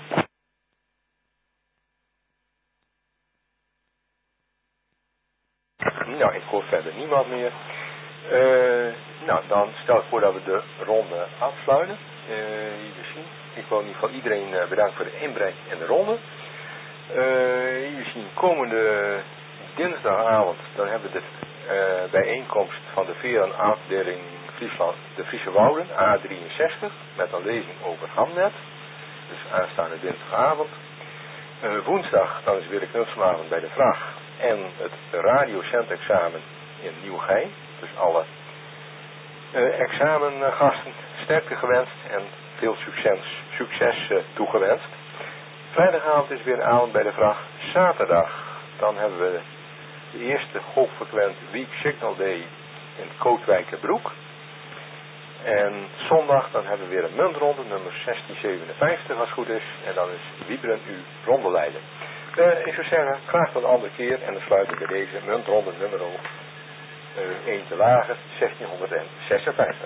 Nou, ik hoor verder niemand meer. Nou, dan stel ik voor dat we de ronde afsluiten. Hier zien. Ik wil in ieder geval iedereen bedanken voor de inbreng en de ronde. Hier zien, komende dinsdagavond, dan hebben we de bijeenkomst van de Veren afdeling Friesland, de Friese Wouden, A63, met een lezing over Hamnet. Dus aanstaande dinsdagavond. Woensdag, dan is weer de knutselavond bij de vraag en het radiocentexamen in Nieuwegein. Dus alle examengasten sterkte gewenst en veel succes toegewenst. Vrijdagavond is weer een avond bij de vraag. Zaterdag, dan hebben we de eerste hoogfrequent Week Signal Day in Kootwijkerbroek. En zondag, dan hebben we weer een muntronde, nummer 1657 als het goed is. En dan is Wiebren uw rondeleider. Ik zou zeggen, graag tot een andere keer. En dan sluiten we bij deze muntronde nummer 1 te lager, 1656.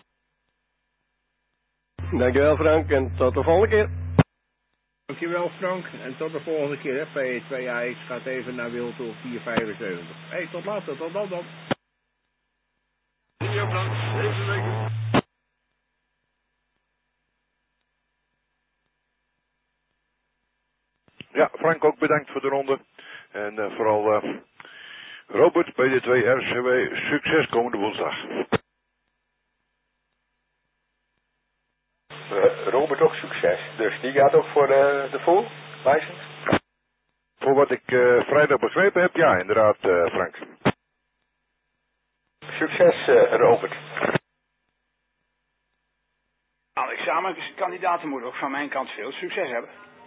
Dankjewel Frank en tot de volgende keer. Dankjewel Frank en tot de volgende keer. Hè. P2AX gaat even naar Wilto 475. Hey, tot later, tot dan. Ja, Frank, deze week. Ja, Frank ook bedankt voor de ronde. En vooral Robert bij de 2 RCW. Succes komende woensdag. Robert ook succes. Dus die gaat ook voor de full license? Voor wat ik vrijdag begrepen heb, ja inderdaad Frank. Succes Robert. Alle examenkandidaten moeten ook van mijn kant veel succes hebben.